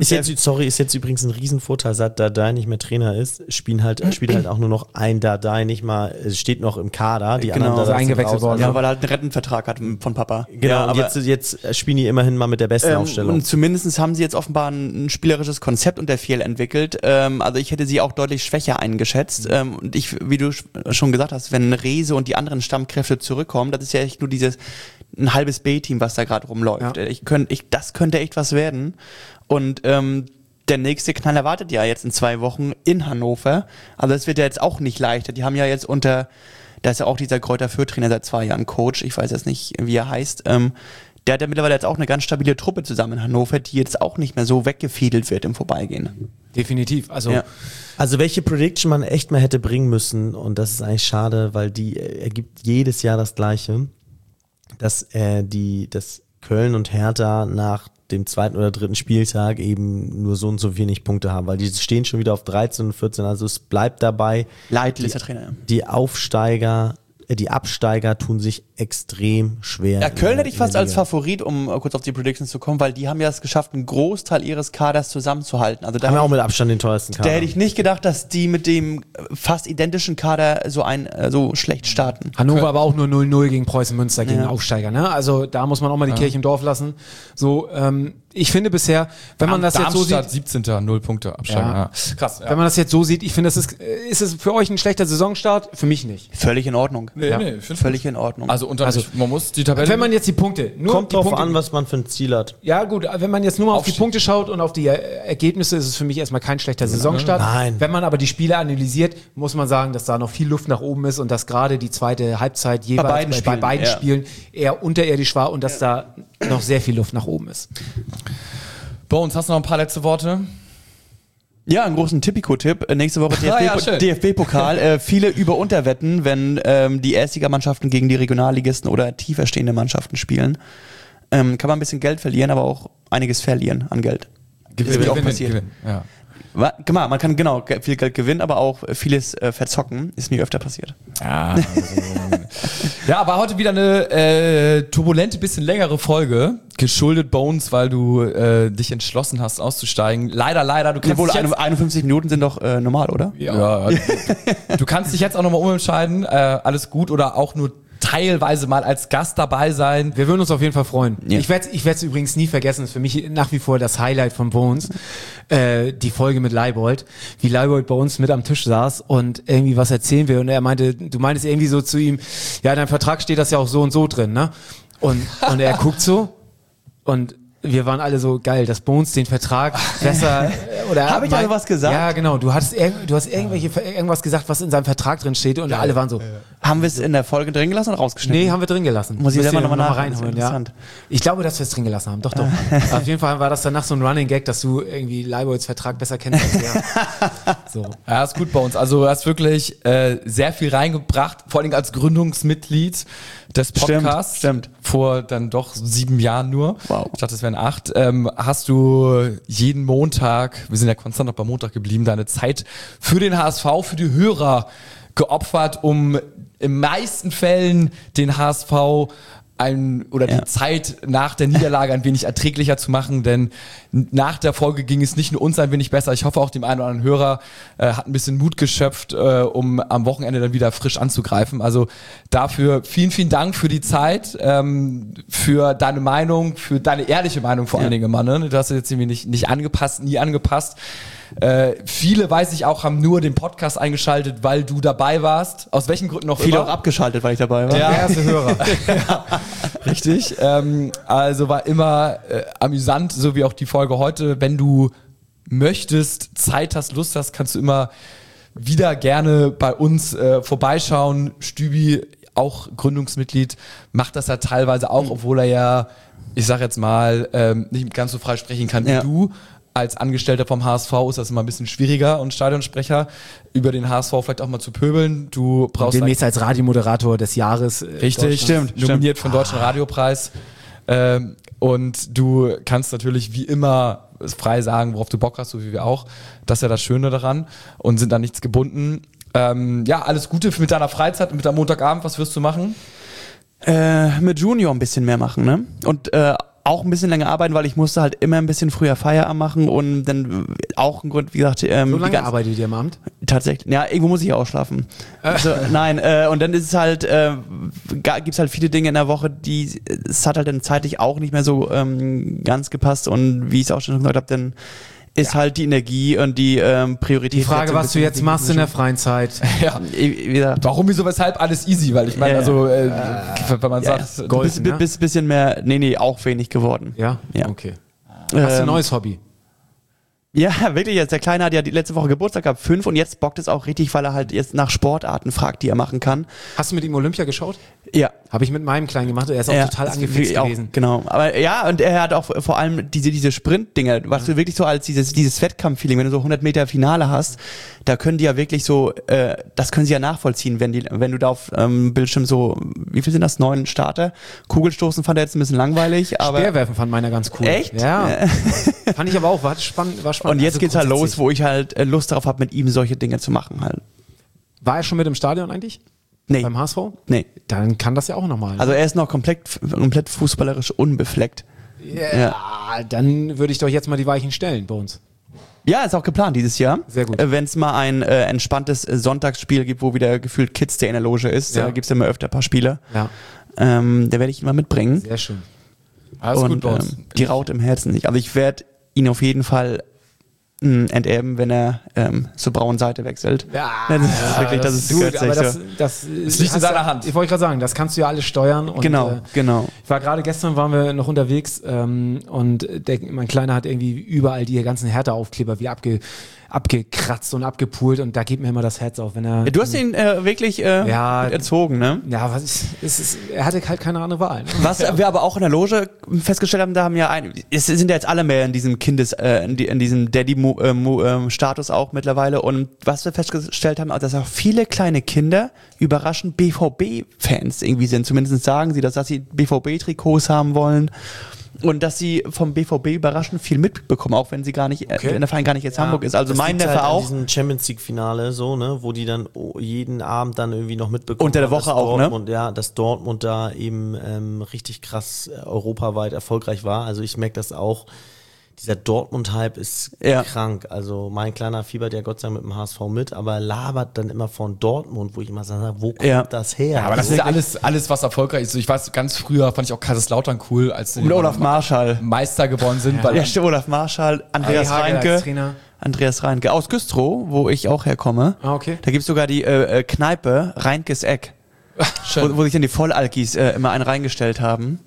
sorry, ist jetzt übrigens ein Riesenvorteil, seit Dardai nicht mehr Trainer ist, spielen halt, spielt halt auch nur noch ein Dardai, nicht mal, es steht noch im Kader, die Genau, anderen ist Dardais sind eingewechselt raus. worden. Ja, weil er halt einen Rentenvertrag hat von Papa. Genau, ja, und aber jetzt, jetzt spielen die immerhin mal mit der besten ähm, Aufstellung. und zumindest haben sie jetzt offenbar ein, ein spielerisches Konzept unter Fiel entwickelt. Ähm, also ich hätte sie auch deutlich schwächer eingeschätzt. Ähm, und ich, wie du sch- schon gesagt hast, wenn Rehse und die anderen Stammkräfte zurückkommen, das ist ja echt nur dieses ein halbes B-Team, was da gerade rumläuft. Ja. Ich könnt, ich, das könnte echt was werden. Und ähm, der nächste Knall erwartet ja jetzt in zwei Wochen in Hannover. Also es wird ja jetzt auch nicht leichter. Die haben ja jetzt unter, da ist ja auch dieser Kräuter Fürth-Trainer seit zwei Jahren Coach, ich weiß jetzt nicht, wie er heißt, ähm, der hat ja mittlerweile jetzt auch eine ganz stabile Truppe zusammen in Hannover, die jetzt auch nicht mehr so weggefädelt wird im Vorbeigehen. Definitiv. Also Ja. Also welche Prediction man echt mal hätte bringen müssen, und das ist eigentlich schade, weil die äh, ergibt jedes Jahr das Gleiche, dass äh, die, dass Köln und Hertha nach dem zweiten oder dritten Spieltag eben nur so und so wenig Punkte haben, weil die stehen schon wieder auf dreizehn und vierzehn, also es bleibt dabei. Leitl ist der Trainer. Die Aufsteiger, äh, die Absteiger tun sich extrem schwer. Ja, Köln in- hätte ich in der fast als Liga. Favorit, um äh, kurz auf die Predictions zu kommen, weil die haben ja es geschafft, einen Großteil ihres Kaders zusammenzuhalten. Also da Haben wir hätte auch ich, mit Abstand den teuersten Kader. da hätte ich nicht gedacht, dass die mit dem äh, fast identischen Kader so ein äh, so schlecht starten. Hannover aber auch nur null null gegen Preußen Münster, gegen Ja. Aufsteiger. Ne? Also da muss man auch mal die Kirche im Dorf lassen. So, ähm, ich finde bisher, wenn man das jetzt so Darmstadt sieht, siebzehnter null Punkte Absteigen. Ja. Ja. Krass. Ja. wenn man das jetzt so sieht, ich finde, das ist, äh, ist es für euch ein schlechter Saisonstart? Für mich nicht. Völlig in Ordnung. Nee, Ja. nee, ich find's Völlig gut. in Ordnung. Also, unter, Also, man muss die Tabelle. Wenn man jetzt die Punkte, nur Kommt die drauf Punkte, an, was man für ein Ziel hat. ja gut, wenn man jetzt nur mal auf die Aufstieg. Punkte schaut und auf die äh, Ergebnisse, ist es für mich erstmal kein schlechter Saisonstart. Nein. Wenn man aber die Spiele analysiert, muss man sagen, dass da noch viel Luft nach oben ist und dass gerade die zweite Halbzeit jeweils beiden bei, bei Spielen, beiden ja. Spielen eher unterirdisch war und dass da noch sehr viel Luft nach oben ist. Bones, hast du noch ein paar letzte Worte? Ja, einen großen Tipico-Tipp. Äh, Nächste Woche Ah, ja, schön. D F B-Pokal. äh, viele Über-Unterwetten, wenn ähm, die Erstligamannschaften gegen die Regionalligisten oder tiefer stehende Mannschaften spielen. Ähm, kann man ein bisschen Geld verlieren, aber auch einiges verlieren an Geld. Ist mir auch passiert. Gewinn, ja. Wa- Genau, man kann genau ge- viel Geld gewinnen, aber auch äh, vieles äh, verzocken. Ist mir öfter passiert. Ja, also, ja, aber heute wieder eine äh, turbulente, bisschen längere Folge. Geschuldet Bones, weil du äh, dich entschlossen hast, auszusteigen. Leider, leider, du kannst Obwohl, dich jetzt, einundfünfzig Minuten sind doch äh, normal, oder? ja, du kannst dich jetzt auch nochmal umentscheiden. Äh, alles gut oder auch nur teilweise mal als Gast dabei sein. Wir würden uns auf jeden Fall freuen. Ja. Ich werde ich es übrigens nie vergessen. Das ist für mich nach wie vor das Highlight von Bones. Äh, die Folge mit Leibold. Wie Leibold bei uns mit am Tisch saß und irgendwie was erzählen will. Und er meinte, du meintest irgendwie so zu ihm, ja, in deinem Vertrag steht das ja auch so und so drin, ne? Und, und er guckt so und wir waren alle so geil, dass Bones den Vertrag besser äh, oder Hab ich also was gesagt? Ja, genau. Du hattest irg- du hast irgendwelche irgendwas gesagt, was in seinem Vertrag drin steht und alle waren so. Haben wir es in der Folge drin gelassen oder rausgeschnitten? Nee, haben wir drin gelassen. Muss ich Müsst selber ihr noch mal noch nachholen, das ist reinholen, ja. interessant. Ich glaube, dass wir es drin gelassen haben. Doch, doch. Auf jeden Fall war das danach so ein Running Gag, dass du irgendwie Leibolds Vertrag besser kennst als er. So. Ja, ist gut bei uns. Also du hast wirklich äh, sehr viel reingebracht, vor allem als Gründungsmitglied des Podcasts. Stimmt, stimmt. Vor dann doch sieben Jahren nur. Wow. Ich dachte, es wären acht. Ähm, hast du jeden Montag, wir sind ja konstant noch bei Montag geblieben, deine Zeit für den H S V, für die Hörer geopfert, um in meisten Fällen den H S V ein, oder Ja. die Zeit nach der Niederlage ein wenig erträglicher zu machen, denn nach der Folge ging es nicht nur uns ein wenig besser, ich hoffe auch dem einen oder anderen Hörer äh, hat ein bisschen Mut geschöpft, äh, um am Wochenende dann wieder frisch anzugreifen. Also dafür vielen, vielen Dank für die Zeit, ähm, für deine Meinung, für deine ehrliche Meinung vor allen Dingen immer. Ne? Du hast es jetzt irgendwie nicht, nicht angepasst, nie angepasst. Äh, viele, weiß ich auch, haben nur den Podcast eingeschaltet, weil du dabei warst. Aus welchen Gründen auch Viele immer. auch abgeschaltet, weil ich dabei war. Ja. Der erste Hörer. Ja, richtig. Ähm, also war immer äh, amüsant, so wie auch die Folge heute. Wenn du möchtest, Zeit hast, Lust hast, kannst du immer wieder gerne bei uns äh, vorbeischauen. Stübi, auch Gründungsmitglied, macht das ja teilweise auch, obwohl er ja, ich sag jetzt mal, ähm, nicht ganz so frei sprechen kann wie Ja. du. Als Angestellter vom H S V ist das immer ein bisschen schwieriger und Stadionsprecher über den H S V vielleicht auch mal zu pöbeln. Du brauchst Demnächst als Radiomoderator des Jahres. äh, Richtig, Stimmt, nominiert für den Deutschen Radiopreis. Ähm, und du kannst natürlich wie immer frei sagen, worauf du Bock hast, so wie wir auch. Das ist ja das Schöne daran und sind da nichts gebunden. Ähm, ja, alles Gute für mit deiner Freizeit und mit deinem Montagabend. Was wirst du machen? Äh, mit Junior ein bisschen mehr machen, ne? Und äh, auch ein bisschen länger arbeiten, weil ich musste halt immer ein bisschen früher Feierabend machen und dann auch ein Grund, wie gesagt, ähm, So die lange ganze- arbeitet ihr am Abend? Tatsächlich, ja, irgendwo muss ich ausschlafen. Also, nein, äh, und dann ist es halt, äh, gibt es halt viele Dinge in der Woche, die, es hat halt dann zeitlich auch nicht mehr so ähm, ganz gepasst und wie ich es auch schon gesagt habe, dann ist halt die Energie und die ähm, Priorität. Die Frage, was du jetzt machst in der freien Zeit. Ja. Wie gesagt, Warum, wieso, weshalb, alles easy, weil ich meine, Ja, also, äh, wenn man ja, sagt, Golfen, bisschen, ne? bis, bisschen mehr, nee, nee, auch wenig geworden. Ja? Ja. Okay. Hast du ein Ähm, neues Hobby? Ja, wirklich jetzt. Der Kleine hat ja die letzte Woche Geburtstag gehabt, fünf, und jetzt bockt es auch richtig, weil er halt jetzt nach Sportarten fragt, die er machen kann. Hast du mit ihm Olympia geschaut? Ja. Habe ich mit meinem Kleinen gemacht. Er ist auch Ja, total das angefixt wirklich auch, gewesen. Genau. Aber ja, und er hat auch vor allem diese, diese Sprint-Dinger, was du wirklich so als dieses, dieses Wettkampf-Feeling, wenn du so hundert Meter Finale hast, da können die ja wirklich so, äh, das können sie ja nachvollziehen, wenn die, wenn du da auf ähm, Bildschirm so, wie viel sind das? Neun Starter? Kugelstoßen fand er jetzt ein bisschen langweilig, aber. Speerwerfen fand meiner ganz cool. Echt? Ja. Fand ich aber auch. War spannend. War spannend. Und jetzt Also geht's halt los, grundsätzlich. wo ich halt äh, Lust darauf habe, mit ihm solche Dinge zu machen halt. War er schon mit im Stadion eigentlich? Nee. Beim H S V? Nee. Dann kann das ja auch nochmal. Also er ist noch komplett, komplett fußballerisch unbefleckt. ja, dann würde ich doch jetzt mal die Weichen stellen bei uns. Ja, ist auch geplant dieses Jahr. Sehr gut. Wenn es mal ein äh, entspanntes äh, Sonntagsspiel gibt, wo wieder gefühlt Kids der in der Loge ist, Ja. da gibt's ja immer öfter ein paar Spiele. Ja, Ähm, da werde ich ihn mal mitbringen. sehr schön. alles Und gut bei uns. ähm, die Raut im Herzen nicht. Also ich werde ihn auf jeden Fall mh, enterben, wenn er ähm, zur braunen Seite wechselt. Ja, das ist wirklich, das, ist du, gehört aber sich das, so. das, Es liegt in hast deiner ja- Hand. Ich wollte gerade sagen, das kannst du ja alles steuern. Und, Genau, äh, genau. Ich war gerade gestern, waren wir noch unterwegs ähm, und der, mein Kleiner hat irgendwie überall die ganzen Härteaufkleber wieder abge, abgekratzt und abgepult und da geht mir immer das Herz auf, wenn er... Du hast ihn äh, wirklich äh, Ja. erzogen, ne? Ja, was ist, es ist, er hatte halt keine andere Wahl. Ne? Was wir aber auch in der Loge festgestellt haben, da haben ja ein, es sind ja jetzt alle mehr in diesem Kindes, äh, in, die, in diesem Daddy-Status auch mittlerweile, und was wir festgestellt haben, dass auch viele kleine Kinder überraschend B V B-Fans irgendwie sind. Zumindest sagen sie das, dass sie B V B-Trikots haben wollen und dass sie vom B V B überraschend viel mitbekommen, auch wenn sie gar nicht, Okay. äh, wenn der Verein gar nicht jetzt Hamburg ist. Also Das mein liegt Neffe halt an auch. diesem Champions League Finale so, ne, wo die dann oh, jeden Abend dann irgendwie noch mitbekommen. Unter der haben, Woche dass auch, ne? Dortmund, ja, dass Dortmund da eben ähm, richtig krass äh, europaweit erfolgreich war. Also ich merke das auch. Dieser Dortmund-Hype ist Ja. krank. Also mein Kleiner fiebert ja Gott sei Dank mit dem H S V mit, aber labert dann immer von Dortmund, wo ich immer sage, wo kommt Ja. das her? Aber das Also, ist ja alles, alles, was erfolgreich ist. Ich weiß, ganz früher fand ich auch Kaiserslautern cool, als sie Mit Olaf Marschall. Meister geworden sind, weil Ja, stimmt, Olaf Marschall, Andreas Hagel als Reinke. Trainer. Andreas Reinke aus Güstrow, wo ich auch herkomme. Ah, okay. Da gibt's sogar die äh, äh, Kneipe Reinkes Eck, wo, wo sich dann die Vollalkis äh, immer einen reingestellt haben.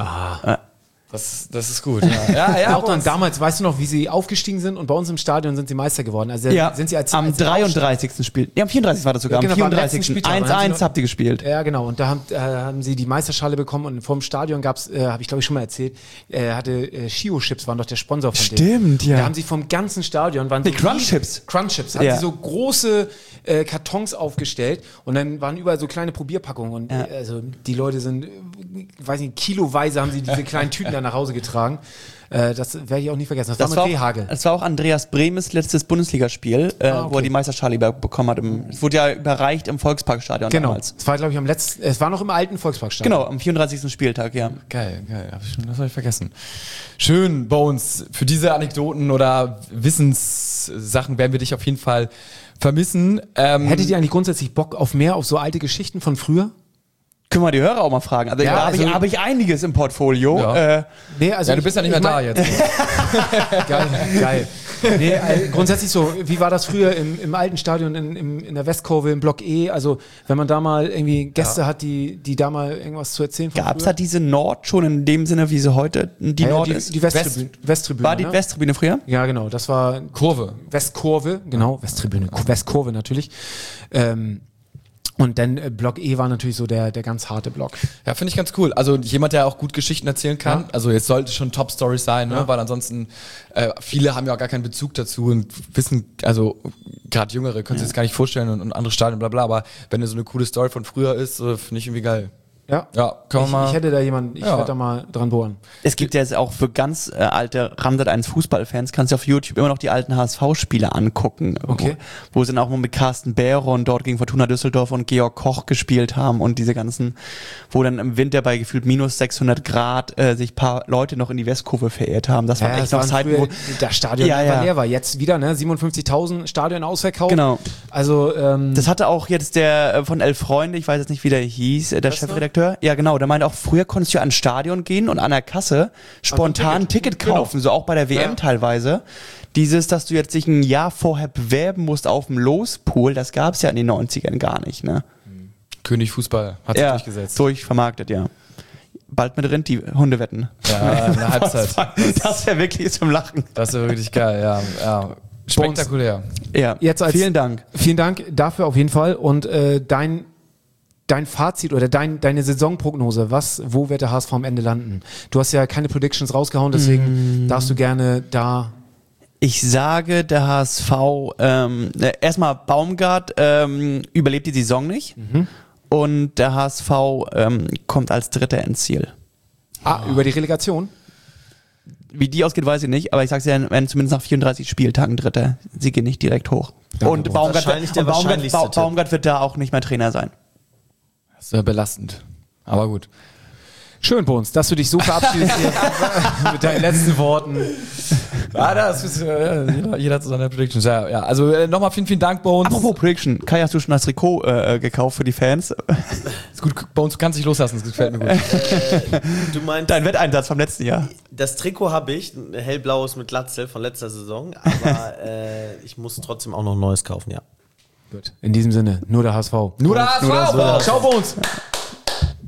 das, das ist gut. Ja, ja, ja auch dann damals, weißt du noch, wie sie aufgestiegen sind und bei uns im Stadion sind sie Meister geworden. Also sind sie als am als dreiunddreißigsten Spiel. Ja, am vierunddreißigsten war das sogar. Ja, genau, am beim letzten vierunddreißigsten Spieltag. eins Dann haben sie eins noch- habt ihr gespielt. Ja, genau. Und da haben, äh, haben sie die Meisterschale bekommen und vorm Stadion gab's, äh, habe ich glaube ich schon mal erzählt, äh, hatte äh, Shio-Chips waren doch der Sponsor von denen. Stimmt, ja. Da haben sie vom ganzen Stadion waren Nee, so Crunch-Chips. Crunch-Chips. Haben Ja. sie so große äh, Kartons aufgestellt und dann waren überall so kleine Probierpackungen und Ja. äh, also die Leute sind, äh, weiß nicht, kiloweise haben sie diese kleinen Tüten dann nach Hause getragen. Äh, das werde ich auch nie vergessen. Das, Das war war, mit auch, Rehagel. das war auch Andreas Bremes letztes Bundesligaspiel, äh, Ah, okay. wo er die Meisterschale über- bekommen hat. Im, es wurde ja überreicht im Volksparkstadion Genau. damals. Es war glaube ich am letzten, es war noch im alten Volksparkstadion. Genau, am vierunddreißigsten Spieltag, ja. Geil, geil. Hab ich schon, das habe ich vergessen. Schön, Bones. Für diese Anekdoten oder Wissenssachen werden wir dich auf jeden Fall vermissen. Ähm, Hättet ihr eigentlich grundsätzlich Bock auf mehr, auf so alte Geschichten von früher? Können wir die Hörer auch mal fragen. Also, Ja, da habe ich, also- hab ich einiges im Portfolio. Ja. Äh, Nee, also ja, du bist ja nicht mehr ich da mein- jetzt. Geil, geil. Nee, äh, grundsätzlich so, wie war das früher im, im alten Stadion in, im, in der Westkurve, im Block E? Also, wenn man da mal irgendwie Gäste hat, die, die da mal irgendwas zu erzählen von Gab es früher? da diese Nord schon in dem Sinne, wie sie heute die Ja, ja, Nord die, ist? die Westtribüne. Westtribüne War die ne? Westtribüne früher? Ja, genau, das war Kurve. Westkurve, genau, Westtribüne, Westkurve natürlich. Ähm, und dann äh, Block E war natürlich so der, der ganz harte Block. Ja, finde ich ganz cool. Also jemand, der auch gut Geschichten erzählen kann. Ja. Also jetzt sollte schon Top-Stories sein, ne? Ja. Weil ansonsten äh, viele haben ja auch gar keinen Bezug dazu und wissen, also gerade Jüngere können sich das gar nicht vorstellen und, und andere Stadien, bla bla. Aber wenn da so eine coole Story von früher ist, äh, finde ich irgendwie geil. Ja, Ja, kann man ich, mal. ich hätte da jemanden, ich Ja. werde da mal dran bohren. Es gibt ja jetzt auch für ganz äh, alte Ramsat eins Fußballfans, kannst du auf YouTube immer noch die alten H S V-Spiele angucken. Okay. Wo, wo sie dann auch mal mit Carsten Behron dort gegen Fortuna Düsseldorf und Georg Koch gespielt haben und diese ganzen, wo dann im Winter bei gefühlt minus sechshundert Grad äh, sich paar Leute noch in die Westkurve verirrt haben. Das waren Ja, echt das noch waren Zeiten, früher, wo... das Stadion Ja, einfach ja. leer war. Jetzt wieder, ne? siebenundfünfzigtausend Stadion ausverkauft. Genau. Also, ähm, Das hatte auch jetzt der äh, von Elf Freunde, ich weiß jetzt nicht, wie der hieß, äh, der Köstner? Chefredakteur. Ja, genau, der meinte auch, früher konntest du ans Stadion gehen und an der Kasse spontan ein Ticket, Genau. kaufen, so auch bei der W M Ja. teilweise. Dieses, dass du jetzt dich ein Jahr vorher bewerben musst auf dem Lospool, das gab's ja in den neunzigern gar nicht, ne? König Fußball hat sich Ja, durchgesetzt. durchvermarktet, ja. Bald mit Rind die Hunde wetten. Ja, in der Halbzeit. Das wäre wirklich zum Lachen. Das wäre wirklich geil, ja. ja. Spektakulär. Ja, Jetzt als- vielen Dank. vielen Dank dafür auf jeden Fall. Und äh, dein, dein Fazit oder dein, deine Saisonprognose, was, wo wird der H S V am Ende landen? Du hast ja keine Predictions rausgehauen, deswegen darfst du gerne da. Ich sage, der H S V, ähm, äh, erstmal Baumgart ähm, überlebt die Saison nicht und der H S V ähm, kommt als Dritter ins Ziel. Ah, über die Relegation? Wie die ausgeht, weiß ich nicht, aber ich sag's ja, wenn zumindest nach vierunddreißig Spieltagen Dritter, sie gehen nicht direkt hoch. und Baumgart, Wahrscheinlich wird, der und Baumgart, wahrscheinlichste Ba- Tipp. Baumgart wird da auch nicht mehr Trainer sein. Das ist ja belastend. Aber gut. Schön, Bones, dass du dich so verabschiedest hier mit deinen letzten Worten. Ja, das ist, äh, jeder, jeder hat so seine Predictions. Ja, ja. Also äh, nochmal vielen, vielen Dank, Bones. Apropos Prediction, Kai, hast du schon das Trikot äh, gekauft für die Fans? Ist gut, Bones, du kannst dich loslassen, das gefällt mir gut. Du meinst, Dein Wetteinsatz vom letzten Jahr. das Trikot habe ich, ein hellblaues mit Glatzel von letzter Saison, aber äh, ich muss trotzdem auch noch ein neues kaufen, ja. Gut. In diesem Sinne, nur der H S V. Nur der H S V! Nur das- Ciao, Bones!